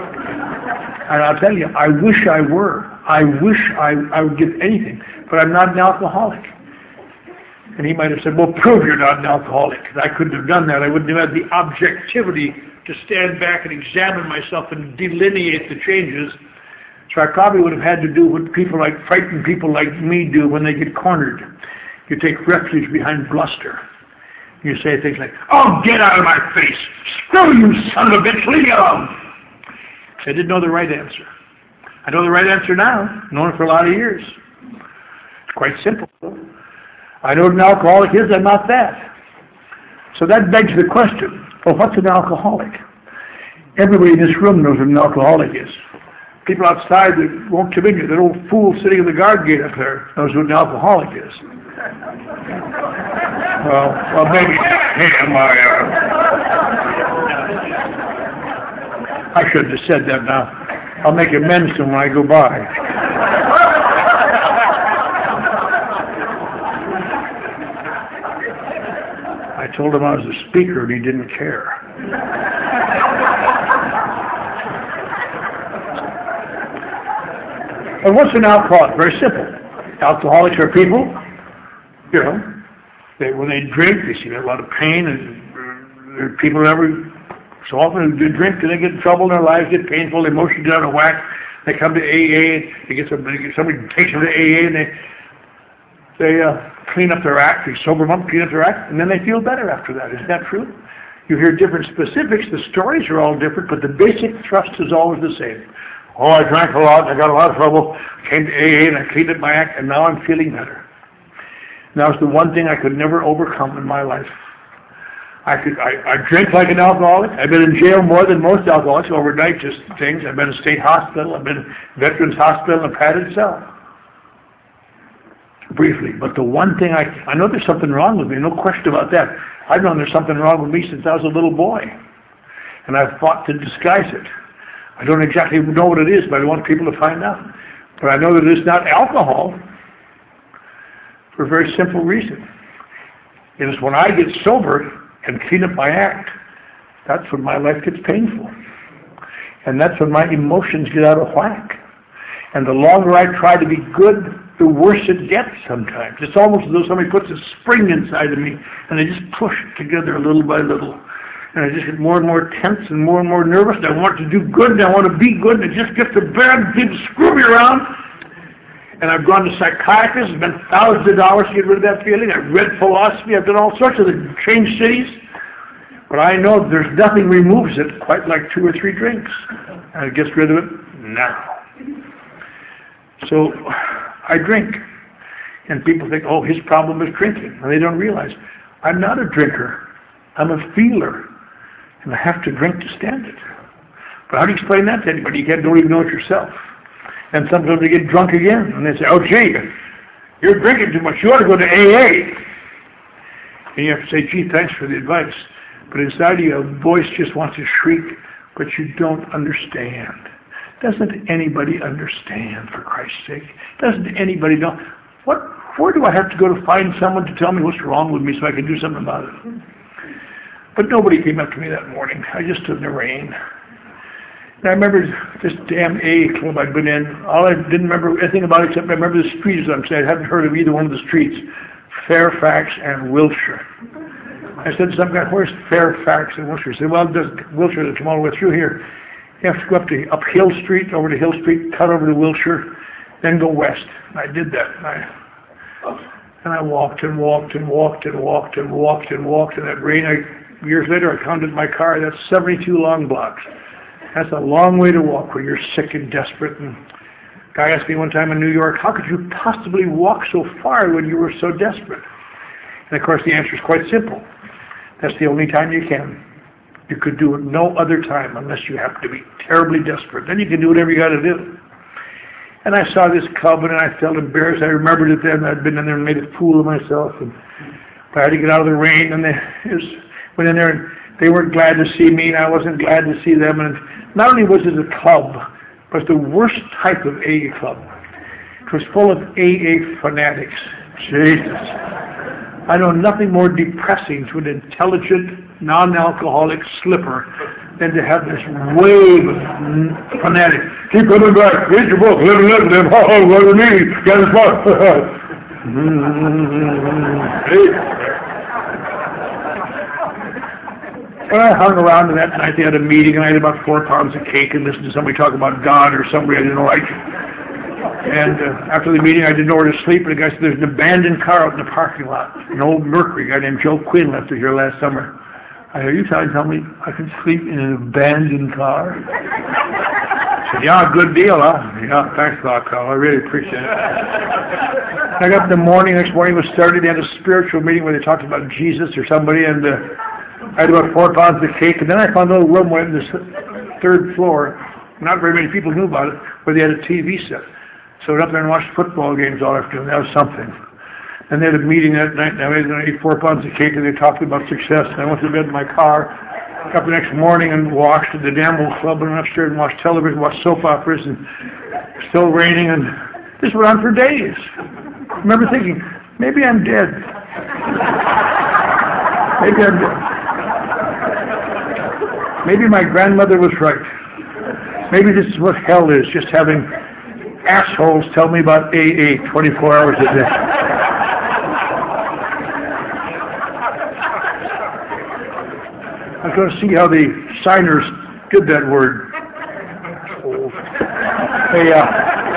And I'll tell you, I wish I were. I wish I, I would give anything, but I'm not an alcoholic. And he might have said, well, prove you're not an alcoholic. And I couldn't have done that. I wouldn't have had the objectivity to stand back and examine myself and delineate the changes. So I probably would have had to do what people like, frightened people like me do when they get cornered. You take refuge behind bluster. You say things like, oh, get out of my face. Screw you, son of a bitch. Leave me alone. I didn't know the right answer. I know the right answer now. Known it for a lot of years. It's quite simple. I know what an alcoholic is. I'm not that. So that begs the question, well, what's an alcoholic? Everybody in this room knows what an alcoholic is. People outside that won't come in here, that old fool sitting in the guard gate up there knows what an alcoholic is. Well, well, maybe him. I, uh, I shouldn't have said that now. I'll make amends to him when I go by. I told him I was a speaker and he didn't care. And what's an alcoholic? Very simple. Alcoholics are people, you know, they, when they drink, they see a lot of pain, and there are people who never, so often they drink and they get in trouble in their lives, get painful, their emotions get out of whack. They come to A A, they get somebody, somebody takes them to A A, and they they uh, clean up their act, they sober them up, clean up their act, and then they feel better after that. Isn't that true? You hear different specifics, the stories are all different, but the basic thrust is always the same. Oh, I drank a lot, and I got a lot of trouble, came to A A, and I cleaned up my act, and now I'm feeling better. Now it's the one thing I could never overcome in my life. I could, I, I drink like an alcoholic. I've been in jail more than most alcoholics, overnight just things. I've been in state hospital. I've been in veterans hospital in a padded cell. Briefly. But the one thing I, I know there's something wrong with me, no question about that. I've known there's something wrong with me since I was a little boy, and I've fought to disguise it. I don't exactly know what it is, but I want people to find out. But I know that it's not alcohol for a very simple reason. It is when I get sober and clean up my act, that's when my life gets painful. And that's when my emotions get out of whack. And the longer I try to be good, the worse it gets sometimes. It's almost as though somebody puts a spring inside of me and they just push it together little by little. And I just get more and more tense and more and more nervous, and I want to do good, and I want to be good, and it just gets to bad, people screw me around. And I've gone to psychiatrists, spent thousands of dollars to get rid of that feeling. I've read philosophy, I've done all sorts of things, changed cities. But I know there's nothing removes it quite like two or three drinks. And it gets rid of it now. So I drink. And people think, oh, his problem is drinking. And they don't realize, I'm not a drinker. I'm a feeler. And I have to drink to stand it. But how do you explain that to anybody? You can't, don't even know it yourself. And sometimes they get drunk again. And they say, oh, gee, you're drinking too much. You ought to go to A A. And you have to say, gee, thanks for the advice. But inside of you, a voice just wants to shriek, but you don't understand. Doesn't anybody understand, for Christ's sake? Doesn't anybody know? What? Where do I have to go to find someone to tell me what's wrong with me so I can do something about it? But nobody came up to me that morning. I just stood in the rain. And I remember this damn A A club I'd been in. All I didn't remember anything about it except I remember the streets I'm saying. I hadn't heard of either one of the streets. Fairfax and Wilshire. I said to some guy, where's Fairfax and Wilshire? He said, well, there's Wilshire that's all the way through here. You have to go up to up Hill Street, over to Hill Street, cut over to Wilshire, then go west. And I did that. And I, and I walked and walked and walked and walked and walked and walked in that rain. I, years later, I counted my car. That's seventy-two long blocks. That's a long way to walk when you're sick and desperate. And a guy asked me one time in New York, how could you possibly walk so far when you were so desperate? And of course, the answer is quite simple. That's the only time you can. You could do it no other time unless you happen to be terribly desperate. Then you can do whatever you got to do. And I saw this club and I felt embarrassed. I remembered it then. I'd been in there and made a fool of myself. And I had to get out of the rain. And they was, went in there and they weren't glad to see me and I wasn't glad to see them. And not only was it a club, but the worst type of A A club. It was full of A A fanatics. Jesus. I know nothing more depressing to an intelligent, non-alcoholic slipper than to have this wave of fanatics. Keep coming back. Read your book. Live and live and live. Oh, what do you need? Get his book. When I hung around to that night, they had a meeting, and I had about four pounds of cake and listened to somebody talk about God or somebody I didn't like. And uh, after the meeting, I didn't know where to sleep, and the guy said, there's an abandoned car out in the parking lot. An old Mercury, a guy named Joe Quinn left it here last summer. I said, you trying to tell me I can sleep in an abandoned car? I said, yeah, good deal, huh? Yeah, thanks a lot, Carl. I really appreciate it. I got up in the morning, next morning was Saturday, they had a spiritual meeting where they talked about Jesus or somebody, and uh, I had about four pounds of cake, and then I found a little room where in this third floor, not very many people knew about it, where they had a T V set. So I went up there and watched football games all afternoon. That was something. And they had a meeting that night, and I made I ate four pounds of cake, and they talked about success. And I went to bed in my car, got up the next morning and washed at the damn old club, and went upstairs and watched television, watched soap operas, and still raining, and this went on for days. I remember thinking, maybe I'm dead. Maybe I'm dead. Maybe my grandmother was right. Maybe this is what hell is, just having assholes tell me about A A twenty-four hours a day. I was going to see how the signers did that word. Hey, uh,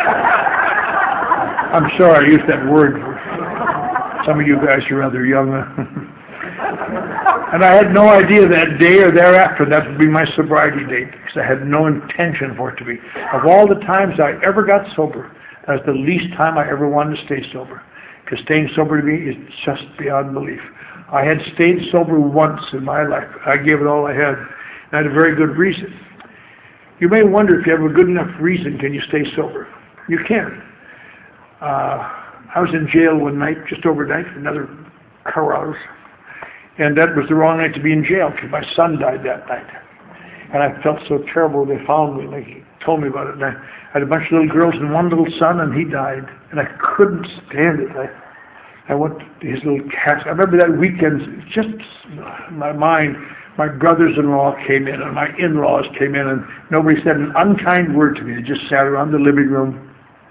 I'm sorry I used that word. Some of you guys are rather young. And I had no idea that day or thereafter that would be my sobriety date, because I had no intention for it to be. Of all the times I ever got sober, that was the least time I ever wanted to stay sober, because staying sober to me is just beyond belief. I had stayed sober once in my life. I gave it all I had, and I had a very good reason. You may wonder if you have a good enough reason, can you stay sober? You can. Uh, I was in jail one night, just overnight, for another carouse. And that was the wrong night to be in jail because my son died that night. And I felt so terrible. They found me and they told me about it. And I had a bunch of little girls and one little son, and he died. And I couldn't stand it. I, I went to his little casket. I remember that weekend, just my mind, my brothers-in-law came in and my in-laws came in, and nobody said an unkind word to me. They just sat around the living room.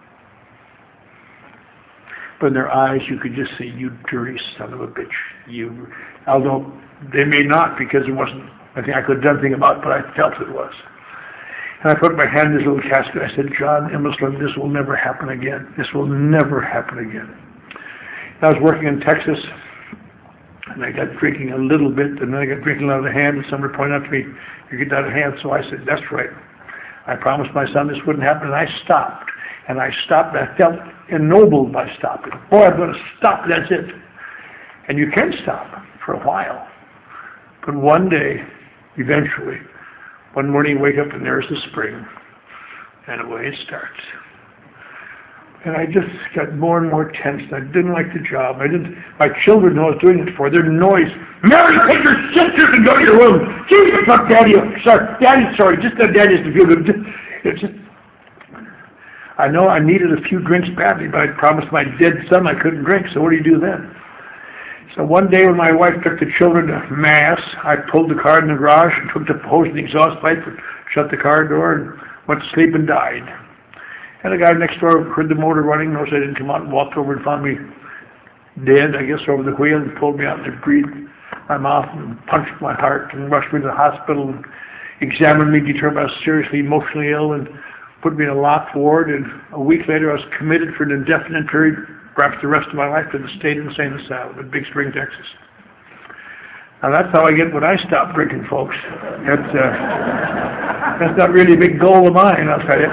But in their eyes, you could just see, you dirty son of a bitch. You, although they may not, because it wasn't I think I could have done anything about it, but I felt it was. And I put my hand in this little casket. I said, John Immelslund, this will never happen again. This will never happen again. And I was working in Texas, and I got drinking a little bit, and then I got drinking out of the hand, and somebody pointed out to me, you get out of hand. So I said, that's right. I promised my son this wouldn't happen, and I stopped. And I stopped, and I felt ennobled by stopping. Boy, I'm going to stop, that's it. And you can stop for a while. But one day, eventually, one morning you wake up and there's the spring, and away it starts. And I just got more and more tense. I didn't like the job. I didn't. My children know I was doing it for. Their noise. Mary, take your sisters and go to your room. Jesus, fuck Daddy. Sorry, Daddy. Sorry, just that Daddy has to feel good. It's just. I know I needed a few drinks badly, but I promised my dead son I couldn't drink. So what do you do then? So one day when my wife took the children to Mass, I pulled the car in the garage and took the hose and the exhaust pipe and shut the car door and went to sleep and died. And the guy next door heard the motor running, noticed I didn't come out, and walked over and found me dead, I guess, over the wheel, and pulled me out and they breathed my mouth and punched my heart and rushed me to the hospital and examined me, determined I was seriously emotionally ill, and put me in a locked ward. And a week later I was committed for an indefinite period, perhaps the rest of my life, to the state insane asylum in Big Spring, Texas. Now that's how I get when I stop drinking, folks. That's, uh, that's not really a big goal of mine, I'll tell you.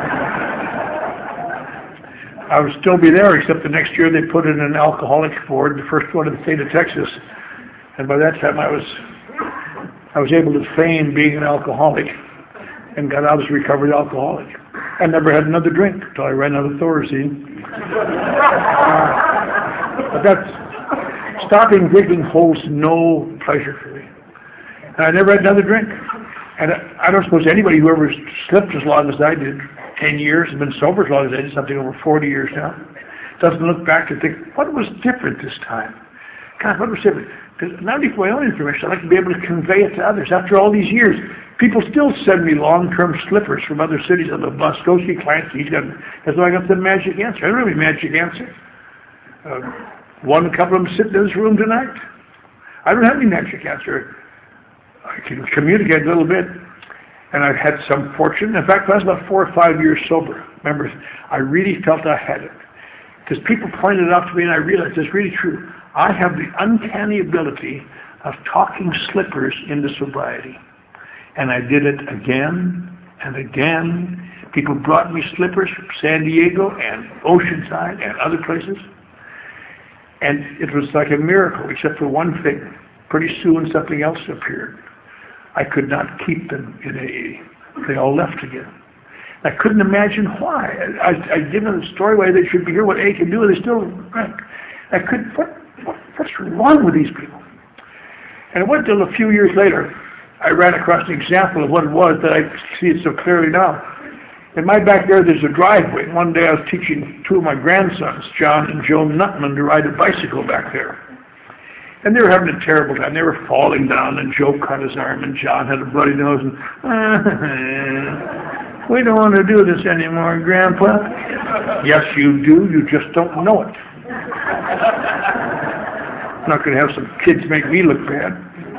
I would still be there, except the next year they put in an alcoholics board, the first one in the state of Texas. And by that time I was, I was able to feign being an alcoholic and got out as a recovered alcoholic. I never had another drink until I ran out of Thorazine. Uh, but that's, stopping drinking holds no pleasure for me. And I never had another drink. And I, I don't suppose anybody who ever slept as long as I did, ten years, and been sober as long as I did, something over forty years now, doesn't look back and think, what was different this time? God, what was different? Because not only for my own information, I'd like to be able to convey it to others. After all these years, people still send me long-term slippers from other cities on the bus. Go see Clancy. He's got, as though I got the magic answer. I don't have any magic answer. Uh, one couple of them sitting in this room tonight. I don't have any magic answer. I can communicate a little bit. And I've had some fortune. In fact, I was about four or five years sober. Remember, I really felt I had it. Because people pointed it out to me, and I realized it's really true. I have the uncanny ability of talking slippers into sobriety. And I did it again and again. People brought me slippers from San Diego and Oceanside and other places. And it was like a miracle, except for one thing. Pretty soon something else appeared. I could not keep them in A A. They all left again. I couldn't imagine why. I, I'd given the story why they should be here, what A can do, and they still drank. I couldn't, what, what, what's wrong with these people? And it wasn't until a few years later, I ran across an example of what it was that I see it so clearly now. In my backyard, there's a driveway. And one day I was teaching two of my grandsons, John and Joe Nutman, to ride a bicycle back there. And they were having a terrible time. They were falling down, and Joe cut his arm, and John had a bloody nose. And uh, we don't want to do this anymore, Grandpa. Yes, you do. You just don't know it. I'm not going to have some kids make me look bad.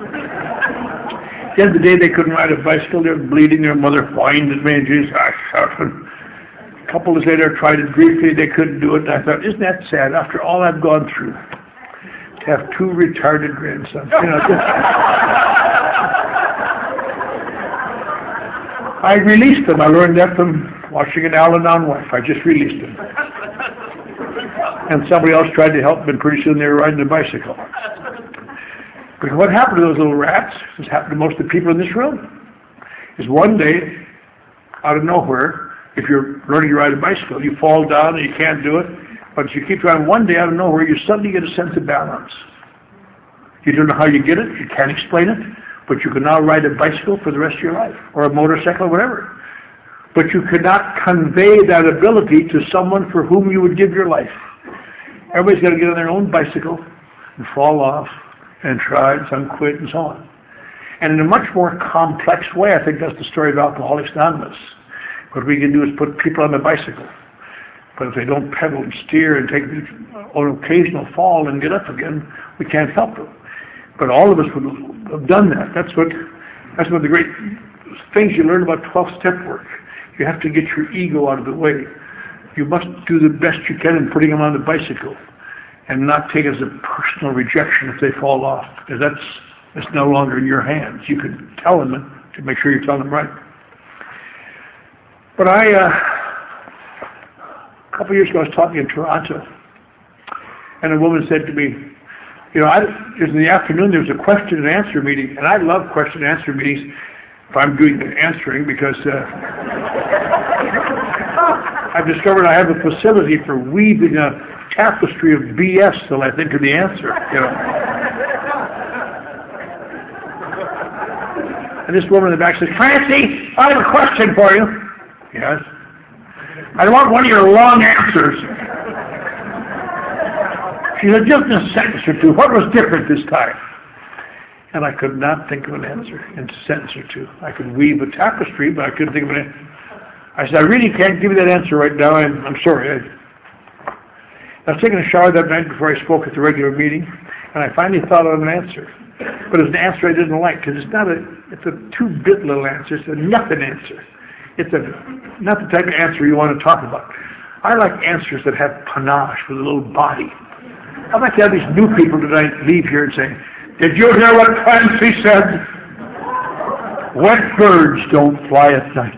At the end of the day, they couldn't ride a bicycle. They were bleeding. Their mother whined at me, and geez, I shouted. A couple of days later, I tried it briefly. They couldn't do it. And I thought, isn't that sad? After all I've gone through, to have two retarded grandsons. You know, just, I released them. I learned that from watching an Al-Anon wife. I just released them. And somebody else tried to help, and pretty soon they were riding a bicycle. Because what happened to those little rats, has happened to most of the people in this room, is one day, out of nowhere, if you're learning to ride a bicycle, you fall down and you can't do it, but if you keep trying, one day out of nowhere, you suddenly get a sense of balance. You don't know how you get it. You can't explain it. But you can now ride a bicycle for the rest of your life, or a motorcycle, or whatever. But you cannot convey that ability to someone for whom you would give your life. Everybody's got to get on their own bicycle and fall off and try and some quit and so on. And in a much more complex way, I think that's the story of Alcoholics Anonymous. What we can do is put people on the bicycle. But if they don't pedal and steer and take an occasional fall and get up again, we can't help them. But all of us would have done that. That's what that's one of the great things you learn about twelve-step work. You have to get your ego out of the way. You must do the best you can in putting them on the bicycle and not take it as a personal rejection if they fall off, because that's, that's no longer in your hands. You can tell them to make sure you tell them right. But I, uh, a couple of years ago, I was talking in Toronto, and a woman said to me, you know, I, it was in the afternoon, there was a question and answer meeting, and I love question and answer meetings if I'm doing the answering, because uh, I've discovered I have a facility for weaving a tapestry of B S till I think of the answer, you know. And this woman in the back says, Francie, I have a question for you. Yes? I want one of your long answers. She said, just in a sentence or two, what was different this time? And I could not think of an answer in a sentence or two. I could weave a tapestry, but I couldn't think of an answer. I said, I really can't give you that answer right now. I'm, I'm sorry. I, I was taking a shower that night before I spoke at the regular meeting, and I finally thought of an answer. But it was an answer I didn't like, because it's not a, it's a two-bit little answer. It's a nothing answer. It's a, not the type of answer you want to talk about. I like answers that have panache with a little body. I'd like to have these new people tonight leave here and say, did you hear what Clancy said? Wet birds don't fly at night.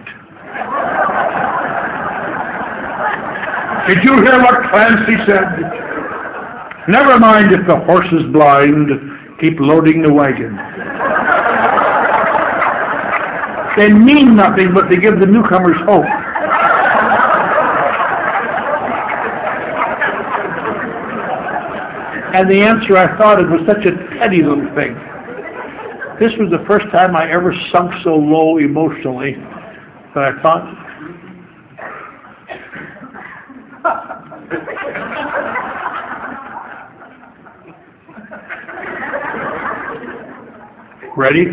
Did you hear what Clancy said? Never mind if the horse is blind, keep loading the wagon. They mean nothing, but they give the newcomers hope. And the answer I thought it was such a petty little thing. This was the first time I ever sunk so low emotionally that I thought, ready?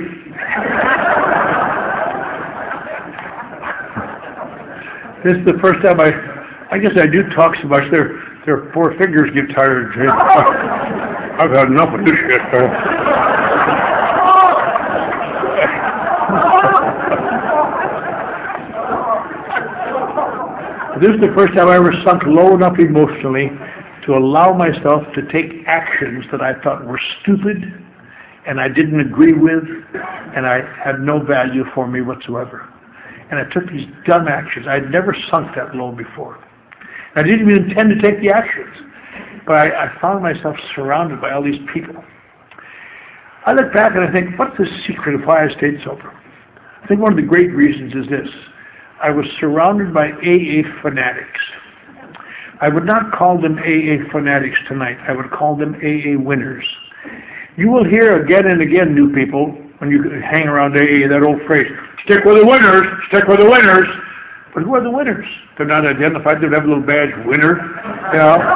This is the first time I, I guess I do talk so much, their, their four fingers get tired. I've had enough of this shit. This is the first time I ever sunk low enough emotionally to allow myself to take actions that I thought were stupid and I didn't agree with, and I had no value for me whatsoever. And I took these dumb actions. I had never sunk that low before. I didn't even intend to take the actions, but I, I found myself surrounded by all these people. I look back and I think, what's the secret of why I stayed sober? I think one of the great reasons is this. I was surrounded by A A fanatics. I would not call them A A fanatics tonight. I would call them A A winners. You will hear again and again, new people, when you hang around A A, that old phrase, stick with the winners, stick with the winners. But who are the winners? They're not identified. They don't have a little badge, winner. You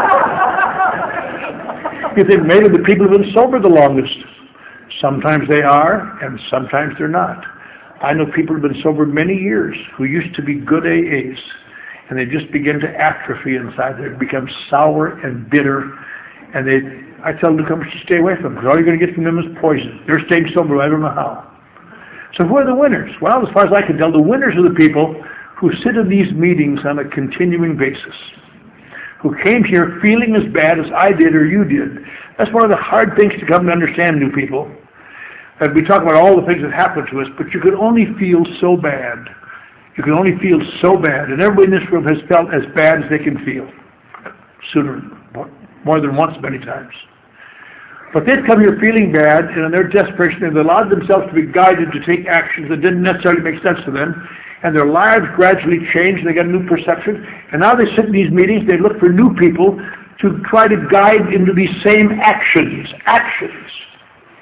know? You think maybe the people who've been sober the longest. Sometimes they are, and sometimes they're not. I know people who've been sober many years who used to be good A As, and they just begin to atrophy inside. They become sour and bitter, and they I tell newcomers to stay away from them, because all you're going to get from them is poison. They're staying sober, I don't know how. So who are the winners? Well, as far as I can tell, the winners are the people who sit in these meetings on a continuing basis, who came here feeling as bad as I did or you did. That's one of the hard things to come to understand, new people. That we talk about all the things that happened to us, but you can only feel so bad. You can only feel so bad, and everybody in this room has felt as bad as they can feel, sooner, more than once, many times. But they've come here feeling bad, and in their desperation, they've allowed themselves to be guided to take actions that didn't necessarily make sense to them, and their lives gradually change, and they get a new perception, and now they sit in these meetings, they look for new people to try to guide into these same actions, actions.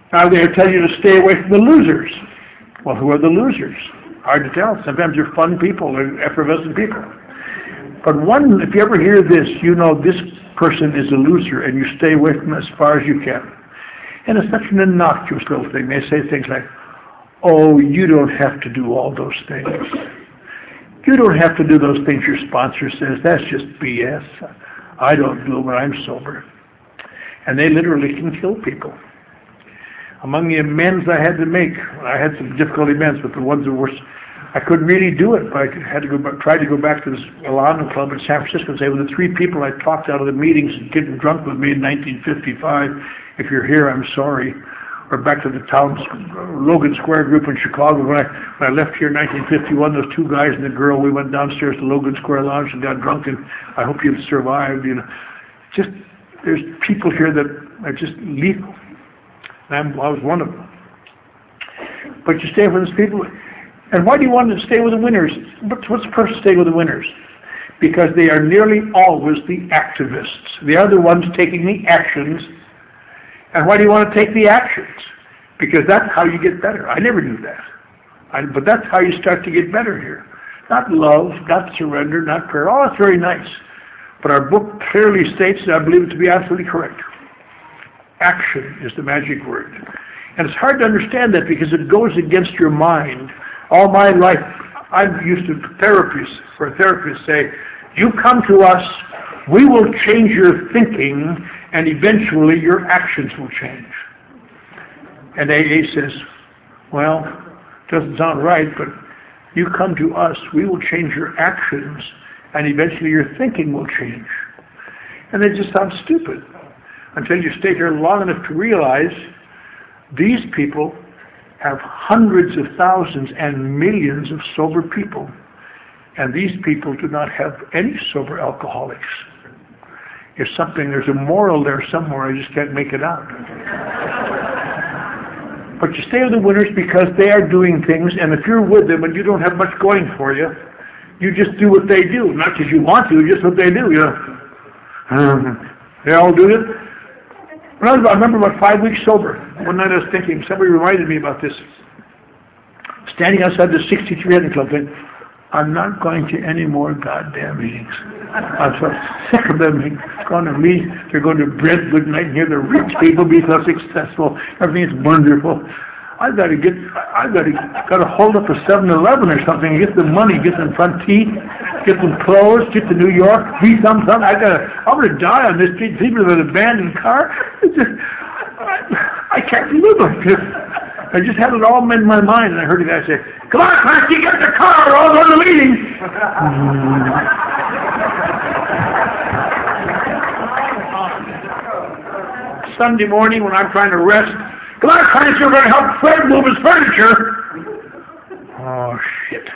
Now they tell you to stay away from the losers. Well, who are the losers? Hard to tell. Sometimes they're fun people, they're effervescent people. But one, if you ever hear this, you know this person is a loser, and you stay away from them as far as you can. And it's such an innocuous little thing. They say things like, oh, you don't have to do all those things. You don't have to do those things your sponsor says. That's just B S. I don't do it when I'm sober. And they literally can kill people. Among the amends I had to make, I had some difficult amends, but the ones that were, I couldn't really do it. But I had to go back, tried to go back to this Alano Club in San Francisco and say, well, the three people I talked out of the meetings and getting drunk with me in nineteen fifty-five, if you're here, I'm sorry. Or back to the town Logan Square group in Chicago. When I when I left here in nineteen fifty-one, those two guys and the girl, we went downstairs to Logan Square Lounge and got drunk, and I hope you've survived. You know, just there's people here that are just lethal. And I'm, I was one of them. But you stay with those people. And why do you want to stay with the winners? What's, what's the purpose of staying with the winners? Because they are nearly always the activists. They are the ones taking the actions. And why do you want to take the actions? Because that's how you get better. I never knew that. I, but that's how you start to get better here. Not love, not surrender, not prayer. All that's very nice. But our book clearly states, and I believe it to be absolutely correct, action is the magic word. And it's hard to understand that because it goes against your mind. All my life, I'm used to therapists, for therapists say, you come to us, we will change your thinking, and eventually your actions will change. And A A says, well, doesn't sound right, but you come to us, we will change your actions, and eventually your thinking will change. And they just sound stupid until you stay here long enough to realize these people have hundreds of thousands and millions of sober people, and these people do not have any sober alcoholics. There's something, there's a moral there somewhere, I just can't make it out. But you stay with the winners because they are doing things, and if you're with them and you don't have much going for you, you just do what they do. Not because you want to, just what they do, you know. Um, they all do it. When I, was, I remember about five weeks sober, one night I was thinking, somebody reminded me about this. Standing outside the sixty-three hundred Club saying, I'm not going to any more goddamn meetings. I'm so sick of them going to meet. They're going to Brentwood night and hear the rich people be so successful. Everything is wonderful. I've got to get, I've got to, got to hold up a seven eleven or something and get the money, get some front teeth, get some clothes, get to New York, be some something. I got to, I'm going to die on this street. People with an abandoned car. It's just, I, I can't live like this. I just had it all in my mind, and I heard a guy say, come on, Clancy, get in the car, we're all going to the meeting. Sunday morning when I'm trying to rest, come on, Clancy, we're going to help Fred move his furniture. Oh, shit.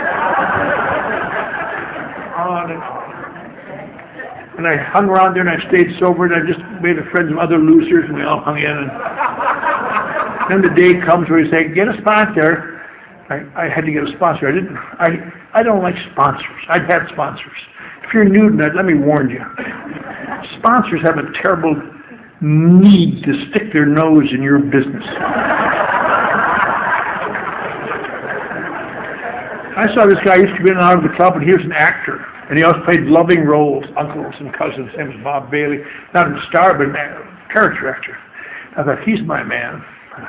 On and on. And I hung around there, and I stayed sober, and I just made a friend of other losers, and we all hung in. And then the day comes where you say, get a sponsor. I, I had to get a sponsor. I didn't. I I don't like sponsors. I've had sponsors. If you're new to that, let me warn you. Sponsors have a terrible need to stick their nose in your business. I saw this guy used to be in and out of the club, and he was an actor. And he always played loving roles, uncles and cousins. His name was Bob Bailey. Not a star, but a character actor. I thought, he's my man.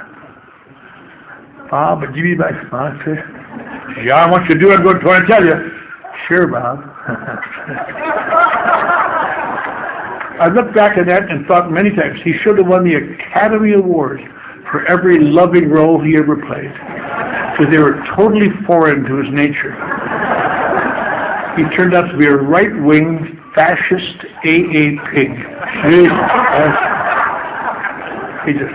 Bob, would you be my sponsor? Yeah, I want you to do it. I'm going to tell you. Sure, Bob. I looked back at that and thought many times he should have won the Academy Award for every loving role he ever played, because they were totally foreign to his nature. He turned out to be a right-wing, fascist A A pig. He just...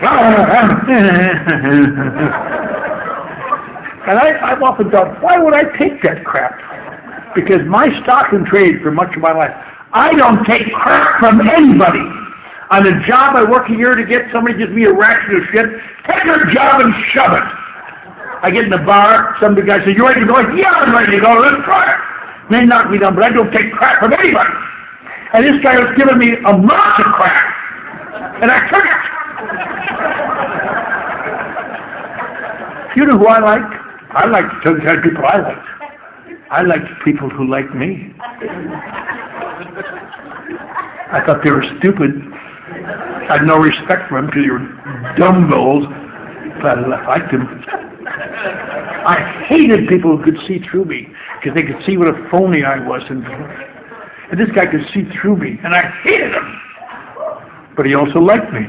And I, I've often thought, why would I take that crap? Because my stock and trade for much of my life, I don't take crap from anybody. On a job I work a year to get, somebody gives me a ration of shit, take their job and shove it. I get in the bar, some of the guys say, you ready to go? Yeah, I'm ready to go, let's try it. May knock me down, but I don't take crap from anybody. And this guy was giving me a mountain of crap. And I took it. You know who I like? I like to tell the kind of people I like. I liked people who liked me. I thought they were stupid. I had no respect for them because they were dumbbells, but I liked them. I hated people who could see through me because they could see what a phony I was. And, and this guy could see through me, and I hated him. But he also liked me.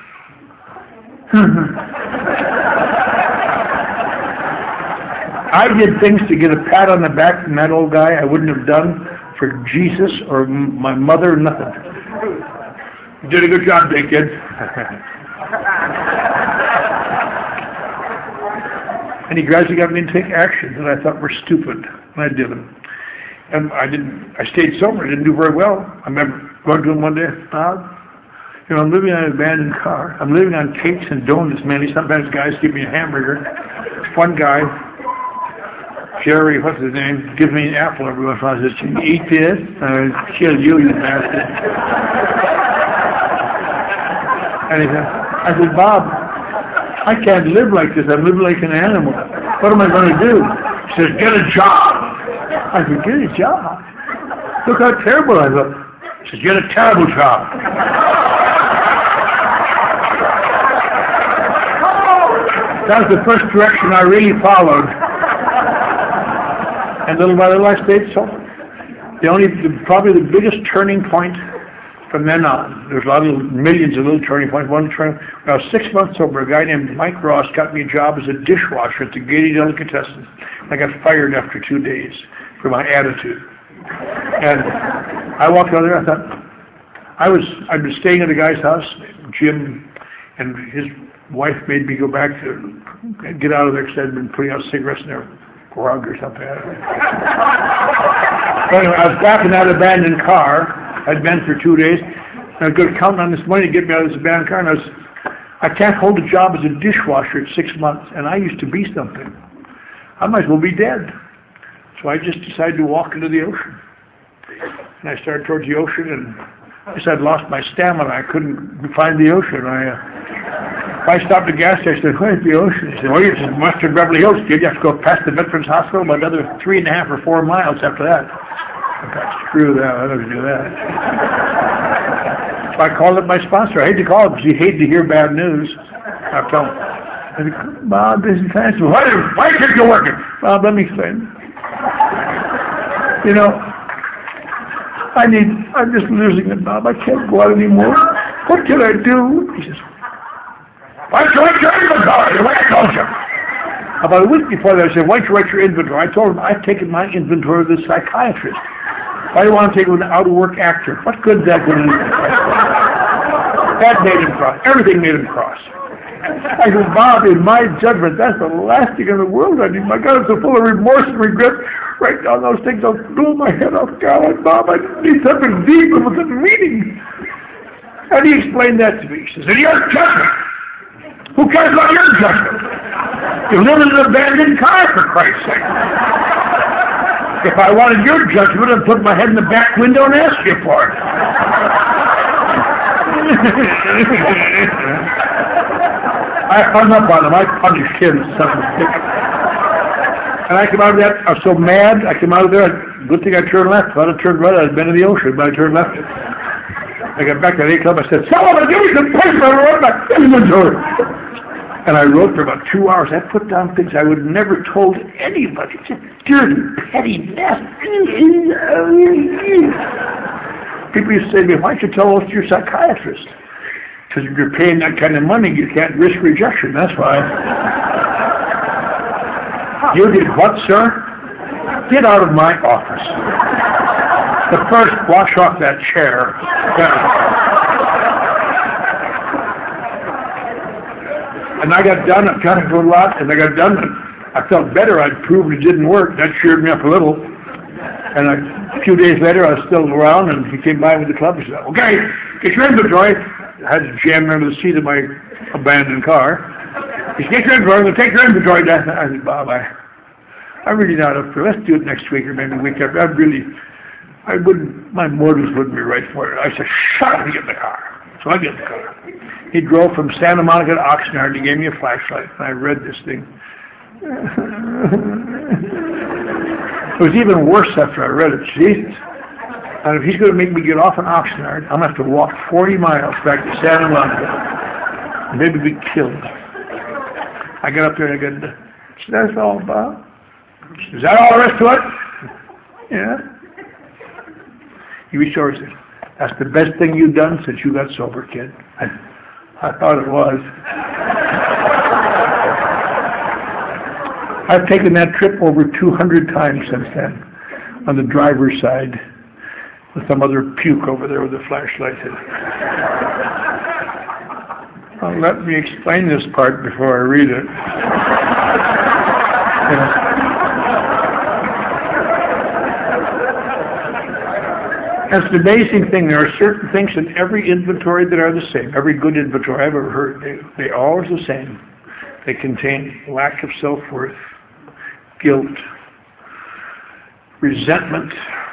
I did things to get a pat on the back from that old guy I wouldn't have done for Jesus or m- my mother, nothing. You did a good job, big kid. And he gradually got me to take actions that I thought were stupid, and I did them. And I didn't. I stayed sober. I didn't do very well. I remember going to him one day, Bob, you know, I'm living on an abandoned car. I'm living on cakes and donuts, man. Sometimes guys give me a hamburger. One guy, Jerry, what's his name, gives me an apple every once in a while. Says, "Can you eat this?" I'll kill you, you bastard. And he said, I said, Bob, I can't live like this. I'm living like an animal. What am I going to do? He says, get a job. I said, get a job? Look how terrible I look. He says, get a terrible job. That was the first direction I really followed. And little by little I stayed sober. The only, the, probably the biggest turning point from then on, there's a lot of millions of little turning points. One turn, when I was six months sober, a guy named Mike Ross got me a job as a dishwasher at the Gaiety Delicatessen. I got fired after two days for my attitude. And I walked out there, I thought, I was, I'd been staying at a guy's house, Jim, and his wife made me go back to get out of there because I'd been putting out cigarettes in their rug or something. I don't know. But anyway, I was back in that abandoned car. I'd been for two days. And I was going to count on this money to get me out of this abandoned car. And I was, I can't hold a job as a dishwasher at six months. And I used to be something. I might as well be dead. So I just decided to walk into the ocean. And I started towards the ocean, and I said I'd lost my stamina. I couldn't find the ocean. I, uh, I stopped at the gas station. I said, where's the ocean? He said, well, you're just Western Beverly Hills, kid. You have to go past the Veterans Hospital about another three and a half or four miles after that. I thought, screw that. I never do that. So I called up my sponsor. I hate to call him because he hated to hear bad news. I told him, I said, Bob, this is fancy. Why, why can't you work it? Bob, let me explain. You know, I need, I'm just losing it, Bob. I can't go out anymore. What can I do? He says, why don't you write your inventory? The way I told you. About a week before that, I said, why don't you write your inventory? I told him, I've taken my inventory of the psychiatrist. Why do you want to take an out-of-work actor? What good is that going to do? That made him cross. Everything made him cross. I said, Bob, in my judgment, that's the last thing in the world I need. My God, I'm so full of remorse and regret. Write down those things. I'll blow my head off. God, Bob, I need something deep and with a meaning. And he explained that to me. He says, in your judgment. Who cares about your judgment? You live in an abandoned car, for Christ's sake. If I wanted your judgment, I'd put my head in the back window and ask you for it. I hung up on him. I punished him. And I came out of that, I was so mad, I came out of there, good thing I turned left. If I'd have turned right, I'd have been in the ocean, but I turned left. I got back to the club, I said, Sullivan, give me some paper, I wrote my inventory. And I wrote for about two hours. I put down things I would have never told anybody. Just dirty, petty mess. People used to say to me, why don't you tell us you're a psychiatrist? Because if you're paying that kind of money, you can't risk rejection. That's why. You did what, sir? Get out of my office. But first, wash off that chair. Yeah. And I got done, I got to a lot, and I got done, and I felt better. I'd proved it didn't work. That cheered me up a little. And a few days later, I was still around, and he came by with the club. He said, okay, get your inventory. I had to jam under the seat of my abandoned car. He said, get your inventory, we'll take your inventory down. I said, Bob, I, I'm really not up for it. Let's do it next week or maybe the week after. I really, I wouldn't, my mortals wouldn't be right for it. I said, shut up and get in the car. So I get in the car. He drove from Santa Monica to Oxnard. He gave me a flashlight, and I read this thing. It was even worse after I read it. Jesus. And if he's going to make me get off an Oxnard, I'm going to have to walk forty miles back to Santa Monica and maybe be killed. I got up there and I got, so that's all about? Is that all there is to it? Yeah. He reached over and said, that's the best thing you've done since you got sober, kid. I, I thought it was. I've taken that trip over two hundred times since then on the driver's side with some other puke over there with a flashlight. Well, let me explain this part before I read it. Yeah. That's an amazing thing. There are certain things in every inventory that are the same. Every good inventory I've ever heard, they, they're always the same. They contain lack of self-worth, guilt, resentment,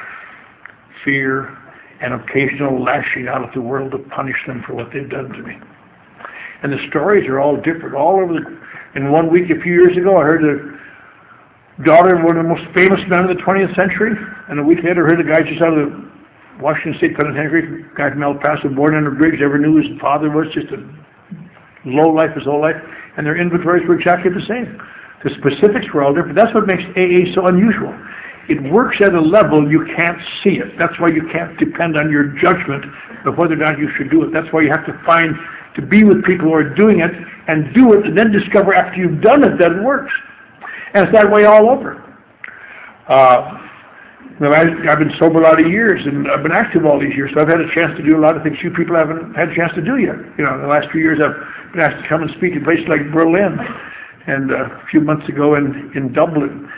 fear, and occasional lashing out at the world to punish them for what they've done to me. And the stories are all different. All over the, in one week a few years ago, I heard the daughter of one of the most famous men of the twentieth century, and a week later I heard a guy just out of the Washington State Penitentiary, a guy from El Paso, born under a bridge, never knew his father was, just a low life his whole life, and their inventories were exactly the same. The specifics were all different. That's what makes A A so unusual. It works at a level you can't see it. That's why you can't depend on your judgment of whether or not you should do it. That's why you have to find, to be with people who are doing it and do it, and then discover after you've done it that it works. And it's that way all over. Uh, you know, I, I've been sober a lot of years, and I've been active all these years, so I've had a chance to do a lot of things you people haven't had a chance to do yet. You know, in the last few years I've been asked to come and speak in places like Berlin, and uh, a few months ago in, in Dublin,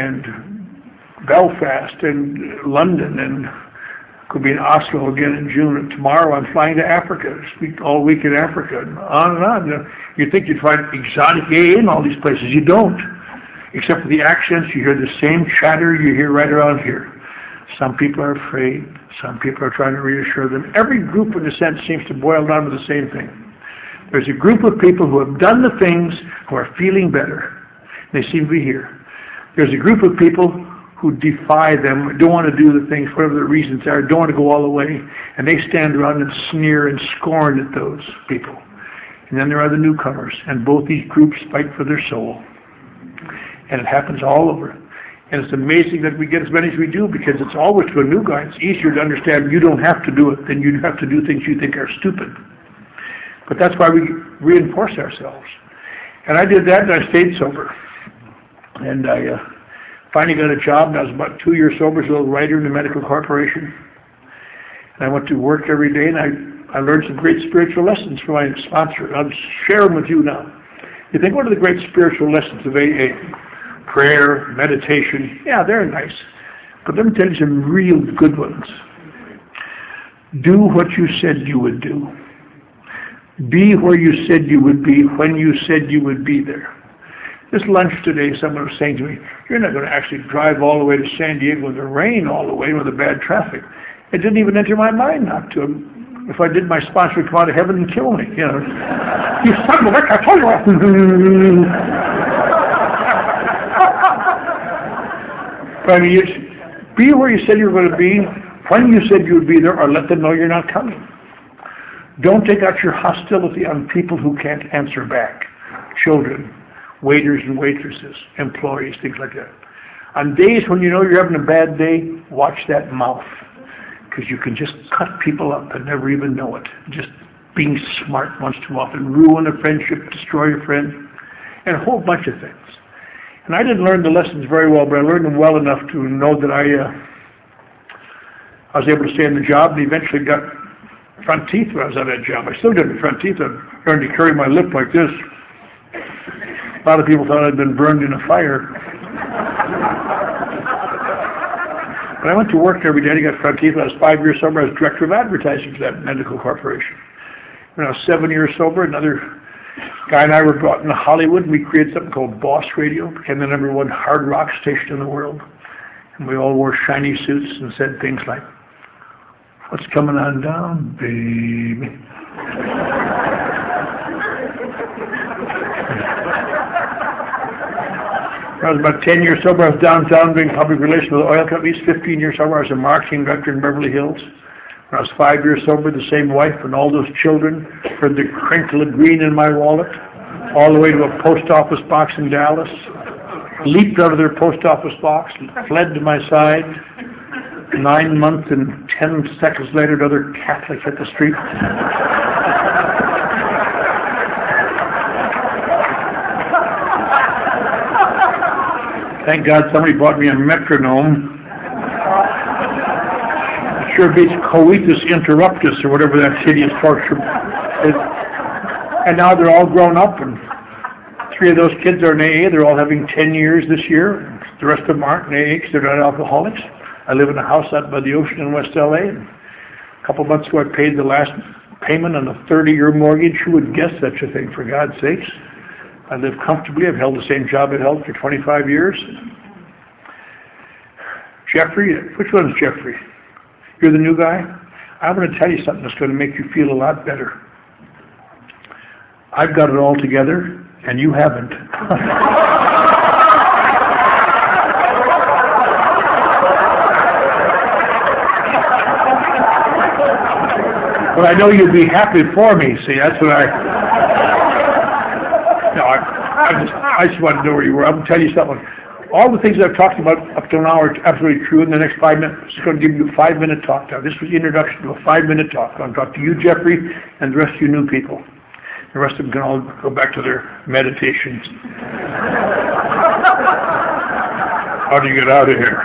and Belfast, and London, and could be in Oslo again in June. And tomorrow I'm flying to Africa to speak all week in Africa, and on and on. You know, you'd think you'd find exotic A A in all these places. You don't. Except for the accents, you hear the same chatter you hear right around here. Some people are afraid. Some people are trying to reassure them. Every group, in a sense, seems to boil down to the same thing. There's a group of people who have done the things, who are feeling better. They seem to be here. There's a group of people who defy them, don't want to do the things, whatever the reasons are, don't want to go all the way, and they stand around and sneer and scorn at those people. And then there are the newcomers, and both these groups fight for their soul. And it happens all over. And it's amazing that we get as many as we do, because it's always to a new guy. It's easier to understand you don't have to do it than you have to do things you think are stupid. But that's why we reinforce ourselves. And I did that, and I stayed sober. And I uh, finally got a job, and I was about two years sober as a little writer in the medical corporation. And I went to work every day, and I, I learned some great spiritual lessons from my sponsor. I'll share them with you now. You think, what are the great spiritual lessons of A A? Prayer, meditation, yeah, they're nice. But let me tell you some real good ones. Do what you said you would do. Be where you said you would be when you said you would be there. This lunch today, someone was saying to me, you're not going to actually drive all the way to San Diego in the rain all the way with the bad traffic. It didn't even enter my mind not to. If I did, my sponsor would come out of heaven and kill me. You know, you son of a bitch, I told you. But I mean, you, be where you said you were going to be, when you said you would be there, or let them know you're not coming. Don't take out your hostility on people who can't answer back. Children, waiters and waitresses, employees, things like that. On days when you know you're having a bad day, watch that mouth, because you can just cut people up and never even know it. Just being smart once too often, ruin a friendship, destroy a friend, and a whole bunch of things. And I didn't learn the lessons very well, but I learned them well enough to know that I uh, I was able to stay in the job, and eventually got front teeth when I was on that job. I still got the front teeth. I learned to carry my lip like this. A lot of people thought I'd been burned in a fire. But I went to work every day. I got front teeth. When I was five years sober, I was director of advertising for that medical corporation. When I was seven years sober, another guy and I were brought into Hollywood, and we created something called Boss Radio. It became the number one hard rock station in the world. And we all wore shiny suits and said things like, what's coming on down, baby? I was about ten years sober. I was downtown doing public relations with oil companies. fifteen years sober. I was a marketing director in Beverly Hills. When I was five years sober, the same wife and all those children heard the crinkle of green in my wallet, all the way to a post office box in Dallas, leaped out of their post office box, fled to my side. Nine months and ten seconds later, another Catholic hit the street. Thank God somebody bought me a metronome. It sure beats coitus interruptus or whatever that hideous torture is. And now they're all grown up, and three of those kids are in A A. They're all having ten years this year. The rest of them aren't in A A because they're not alcoholics. I live in a house out by the ocean in West L A. And a couple of months ago, I paid the last payment on a thirty-year mortgage. Who would guess such a thing, for God's sakes? I live comfortably. I've held the same job I've held for twenty-five years. Jeffrey, which one's Jeffrey? You're the new guy? I'm going to tell you something that's going to make you feel a lot better. I've got it all together, and you haven't. But I know you'd be happy for me. See, that's what I... No, I, I, just, I just wanted to know where you were. I'm going to tell you something. All the things I've talked about up to now are absolutely true. In the next five minutes, I'm just going to give you a five-minute talk now. This was the introduction to a five-minute talk. I'm going to talk to you, Jeffrey, and the rest of you new people. The rest of them can all go back to their meditations. How do you get out of here?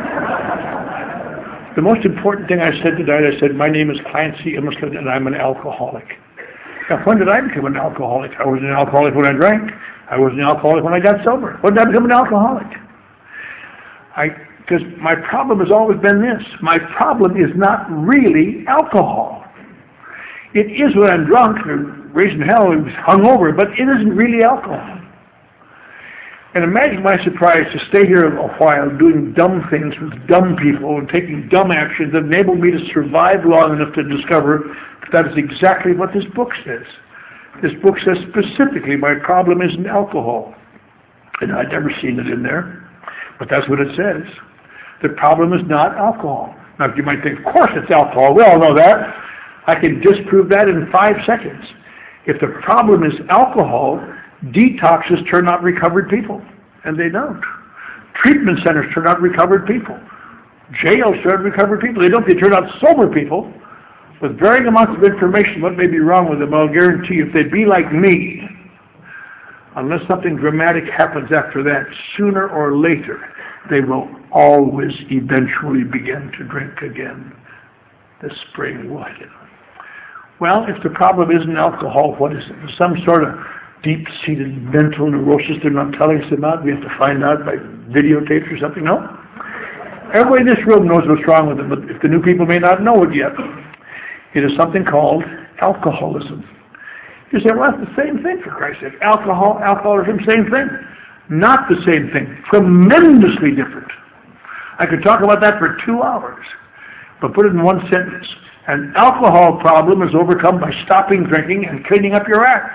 The most important thing I said tonight, I said, my name is Clancy Immerslund, and I'm an alcoholic. Now, when did I become an alcoholic? I wasn't an alcoholic when I drank. I wasn't an alcoholic when I got sober. When did I become an alcoholic? I, because my problem has always been this. My problem is not really alcohol. It is when I'm drunk, or raising hell, and hungover, but it isn't really alcohol. And imagine my surprise to stay here a while doing dumb things with dumb people and taking dumb actions that enabled me to survive long enough to discover that is exactly what this book says. This book says specifically, my problem isn't alcohol. And I'd never seen it in there, but that's what it says. The problem is not alcohol. Now, you might think, of course it's alcohol. We all know that. I can disprove that in five seconds. If the problem is alcohol, detoxes turn out recovered people, and they don't. Treatment centers turn out recovered people. Jails turn out recovered people. They don't. They turn out sober people with varying amounts of information. What may be wrong with them, I'll guarantee you, if they'd be like me, unless something dramatic happens after that, sooner or later, they will always eventually begin to drink again. The spring will hit. Well, if the problem isn't alcohol, what is it? Some sort of deep-seated mental neurosis they're not telling us about. We have to find out by videotapes or something. No? Everybody in this room knows what's wrong with them, but if the new people may not know it yet, it is something called alcoholism. You say, well, that's the same thing, for Christ's sake. Alcohol, alcoholism, same thing. Not the same thing. Tremendously different. I could talk about that for two hours, but put it in one sentence. An alcohol problem is overcome by stopping drinking and cleaning up your act.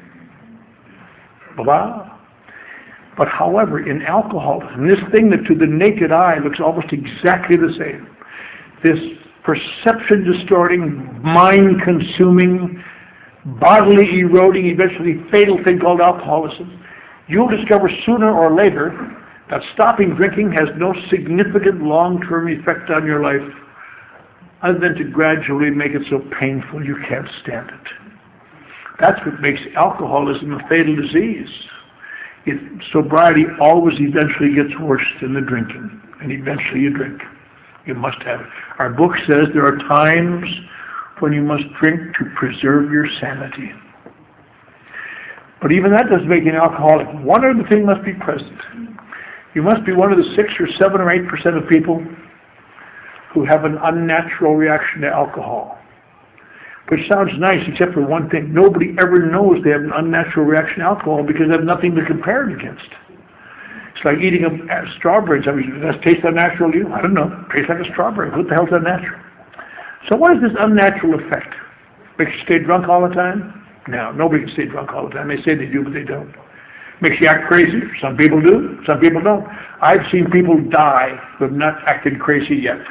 Blah. But however, in alcoholism, this thing that to the naked eye looks almost exactly the same, this perception-distorting, mind-consuming, bodily eroding, eventually fatal thing called alcoholism, you'll discover sooner or later that stopping drinking has no significant long-term effect on your life other than to gradually make it so painful you can't stand it. That's what makes alcoholism a fatal disease. It, sobriety always eventually gets worse than the drinking, and eventually you drink. You must have it. Our book says there are times when you must drink to preserve your sanity. But even that doesn't make you an alcoholic. One other thing must be present. You must be one of the six or seven or eight percent of people who have an unnatural reaction to alcohol. Which sounds nice, except for one thing. Nobody ever knows they have an unnatural reaction to alcohol because they have nothing to compare it against. It's like eating a, a strawberry. Somebody says, does that taste unnatural to you? I don't know. It tastes like a strawberry. What the hell is unnatural? So what is this unnatural effect? Makes you stay drunk all the time? No, nobody can stay drunk all the time. They say they do, but they don't. Makes you act crazy. Some people do, some people don't. I've seen people die who have not acted crazy yet.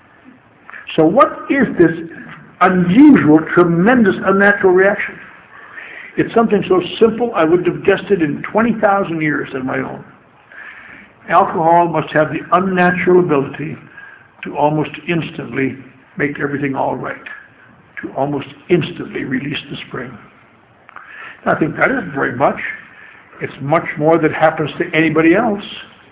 So what is this unusual, tremendous, unnatural reaction? It's something so simple I wouldn't have guessed it in twenty thousand years of my own. Alcohol must have the unnatural ability to almost instantly make everything all right, to almost instantly release the spring. I think that isn't very much. It's much more that happens to anybody else.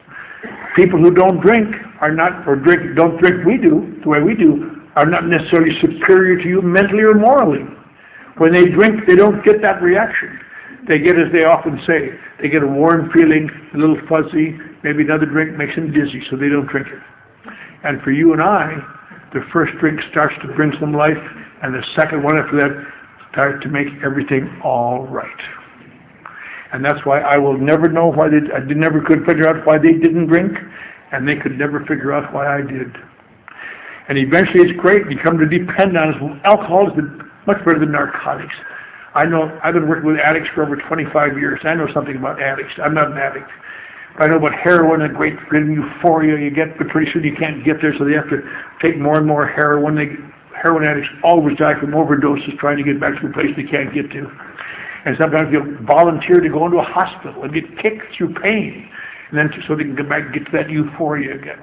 People who don't drink are not, or drink, don't drink we do, the way we do, are not necessarily superior to you mentally or morally. When they drink, they don't get that reaction. They get, as they often say, they get a warm feeling, a little fuzzy, maybe another drink makes them dizzy, so they don't drink it. And for you and I, the first drink starts to bring some life, and the second one after that starts to make everything all right. And that's why I will never know why they, I never could figure out why they didn't drink, and they could never figure out why I did. And eventually it's great, you come to depend on it. Alcohol is much better than narcotics. I know, I've been working with addicts for over twenty-five years. I know something about addicts. I'm not an addict. But I know about heroin, a great euphoria you get, but pretty soon you can't get there, so they have to take more and more heroin. They, heroin addicts always die from overdoses trying to get back to a place they can't get to. And sometimes they'll volunteer to go into a hospital and get kicked through pain, and then to, so they can get back and get to that euphoria again.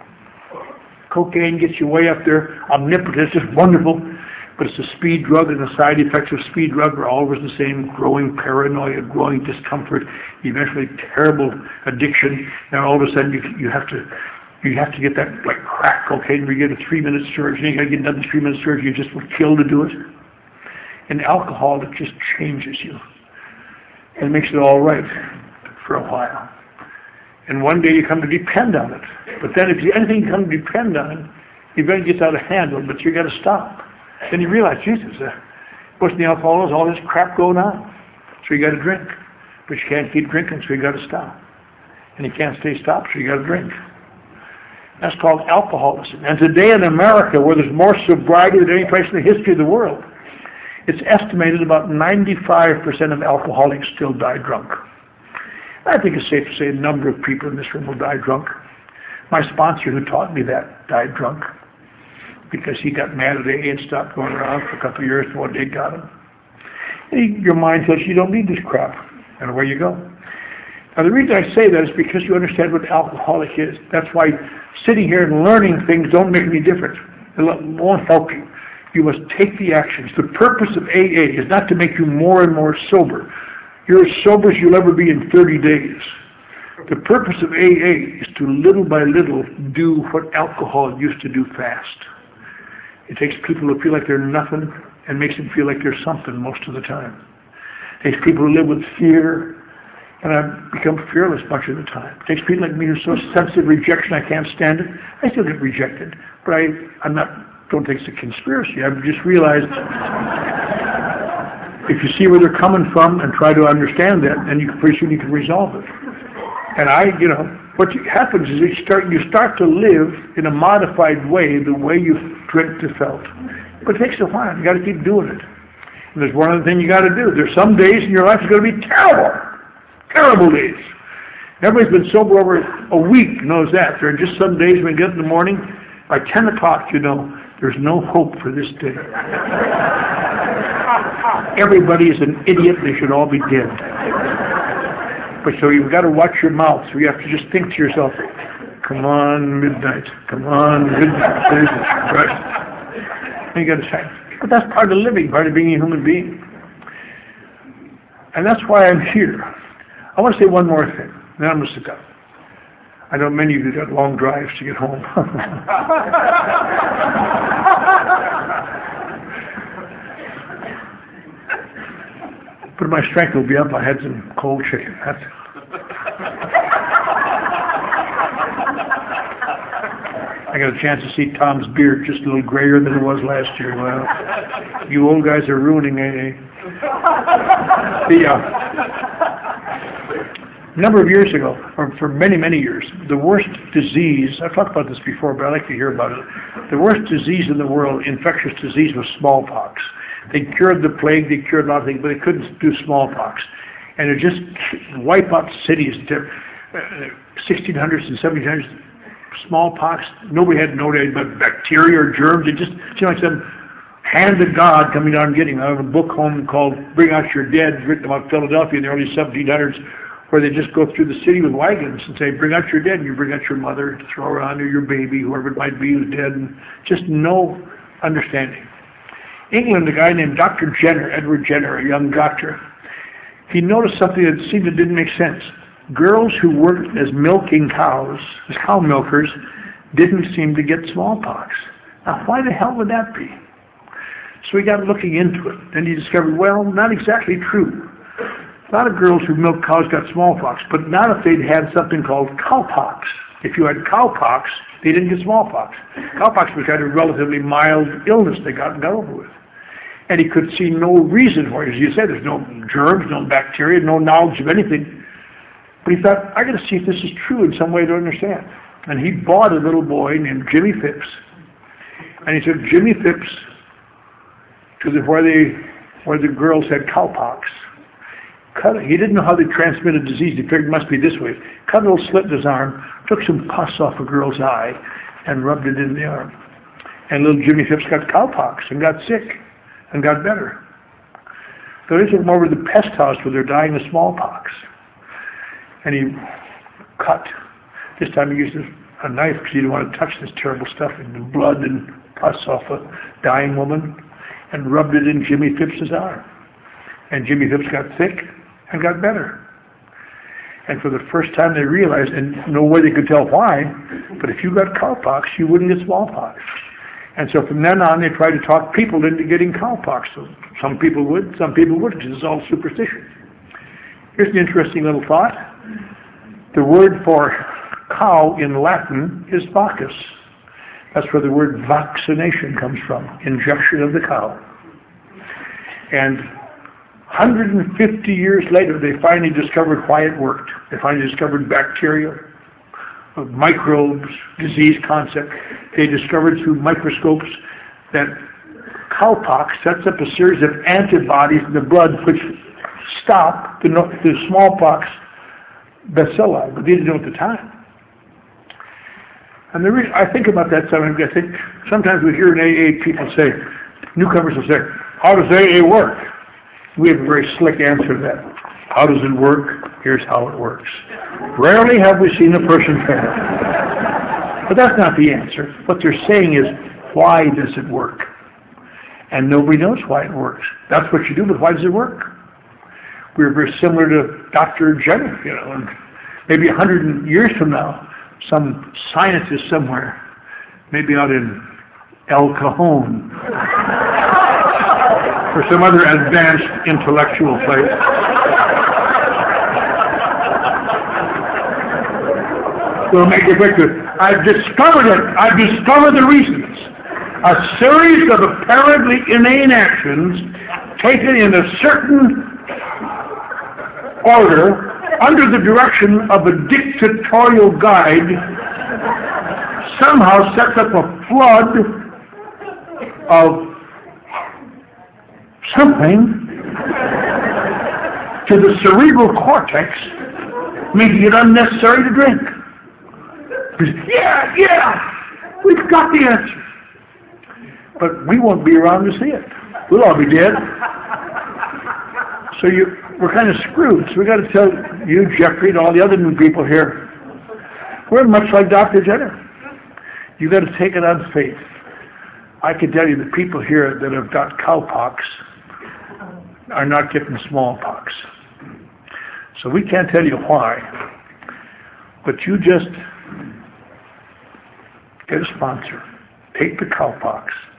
Cocaine gets you way up there. Omnipotence is wonderful, but it's a speed drug, and the side effects of speed drug are always the same: growing paranoia, growing discomfort, eventually terrible addiction. Now all of a sudden you, you have to you have to get that like crack cocaine where you get a three-minute surge, and you got to get another three-minute surge. You just will kill to do it. And alcohol, it just changes you. It makes it all right for a while. And one day you come to depend on it. But then if you, anything you come to depend on, eventually gets out of hand, but you got to stop. Then you realize, Jesus, uh, what's the alcohol? There's all this crap going on. So you got to drink. But you can't keep drinking, so you got to stop. And you can't stay stopped, so you got to drink. That's called alcoholism. And today in America, where there's more sobriety than any place in the history of the world, it's estimated about ninety-five percent of alcoholics still die drunk. I think it's safe to say a number of people in this room will die drunk. My sponsor who taught me that died drunk because he got mad at A A and stopped going around for a couple of years before they got him. And he, your mind says you don't need this crap, and away you go. Now the reason I say that is because you understand what alcoholic is. That's why sitting here and learning things don't make any difference. It won't help you. You must take the actions. The purpose of A A is not to make you more and more sober. You're as sober as you'll ever be in thirty days. The purpose of A A is to little by little do what alcohol used to do fast. It takes people who feel like they're nothing and makes them feel like they're something most of the time. It takes people who live with fear, and I've become fearless much of the time. It takes people like me who are so sensitive to rejection I can't stand it. I still get rejected, but I, I'm not, don't think it's a conspiracy. I've just realized if you see where they're coming from and try to understand that, then you pretty soon you can resolve it. And I, you know, what happens is you start you start to live in a modified way, the way you dreamt to felt. But it takes a while. You got to keep doing it. And there's one other thing you got to do. There's some days in your life that's going to be terrible, terrible days. Everybody's been sober over a week knows that. There are just some days when you get up in the morning, by ten o'clock, you know, there's no hope for this day. Everybody is an idiot. They should all be dead. But so you've got to watch your mouth. So you have to just think to yourself, come on, midnight. Come on, midnight. Right? And you got to say, but that's part of living, part of being a human being. And that's why I'm here. I want to say one more thing. Then I'm going to sit down. I know many of you got long drives to get home. But my strength will be up. I had some cold chicken. That's it. I got a chance to see Tom's beard just a little grayer than it was last year. Well, you old guys are ruining A A. The, uh, a number of years ago, or for many, many years, the worst disease, I've talked about this before, but I like to hear about it. The worst disease in the world, infectious disease, was smallpox. They cured the plague, they cured a lot of things, but they couldn't do smallpox. and it just wipe out cities. Uh, sixteen hundreds and seventeen hundreds, smallpox. Nobody had no idea about bacteria or germs. It just seemed like some hand of God coming down and getting. I have a book home called Bring Out Your Dead, written about Philadelphia in the early seventeen hundreds, where they just go through the city with wagons and say, bring out your dead, and you bring out your mother, throw her on, or your baby, whoever it might be who's dead, and just no understanding. England, a guy named Doctor Jenner, Edward Jenner, a young doctor, he noticed something that seemed that didn't make sense. Girls who worked as milking cows, as cow milkers, didn't seem to get smallpox. Now, why the hell would that be? So he got looking into it. Then he discovered, well, not exactly true. A lot of girls who milk cows got smallpox, but not if they'd had something called cowpox. If you had cowpox, they didn't get smallpox. Cowpox was kind of a relatively mild illness they got and got over with. And he could see no reason for it. As you said, there's no germs, no bacteria, no knowledge of anything. But he thought, I got to see if this is true in some way to understand. And he bought a little boy named Jimmy Phipps. And he took Jimmy Phipps to the, where, they, where the girls had cowpox. Cut, he didn't know how they transmitted disease. He figured it must be this way. Cut a little slit in his arm, took some pus off a girl's eye, and rubbed it in the arm. And little Jimmy Phipps got cowpox and got sick and got better. So they took him over to the pest house where they're dying of smallpox. And he cut. This time he used a knife because he didn't want to touch this terrible stuff in the blood and pus off a dying woman, and rubbed it in Jimmy Phipps's arm. And Jimmy Phipps got thick and got better. And for the first time they realized, and no way they could tell why, but if you got cowpox, you wouldn't get smallpox. And so from then on, they tried to talk people into getting cowpox. So some people would, some people wouldn't. This is all superstition. Here's an interesting little thought. The word for cow in Latin is vacus. That's where the word vaccination comes from, injection of the cow. And one hundred fifty years later, they finally discovered why it worked. They finally discovered bacteria, microbes, disease concept. They discovered through microscopes that cowpox sets up a series of antibodies in the blood which stop the, the smallpox bacilli, but they didn't know at the time. And the reason I think about that sometimes, I think sometimes we hear in A A people say, newcomers will say, how does A A work? We have a very slick answer to that. How does it work? Here's how it works. Rarely have we seen a person fail. But that's not the answer. What they're saying is, why does it work? And nobody knows why it works. That's what you do, but why does it work? We're very similar to Doctor Jenner, you know, and maybe a hundred years from now, some scientist somewhere, maybe out in El Cajon, or some other advanced intellectual place, will make a victory. I've discovered it. I've discovered the reasons. A series of apparently inane actions taken in a certain order under the direction of a dictatorial guide somehow sets up a flood of something to the cerebral cortex, making it unnecessary to drink. Yeah, yeah, we've got the answer. But we won't be around to see it. We'll all be dead. So you, we're kind of screwed. So we got to tell you, Jeffrey, and all the other new people here, we're much like Doctor Jenner. You got to take it on faith. I can tell you the people here that have got cowpox are not getting smallpox. So we can't tell you why. But you just get a sponsor. Take the cowpox.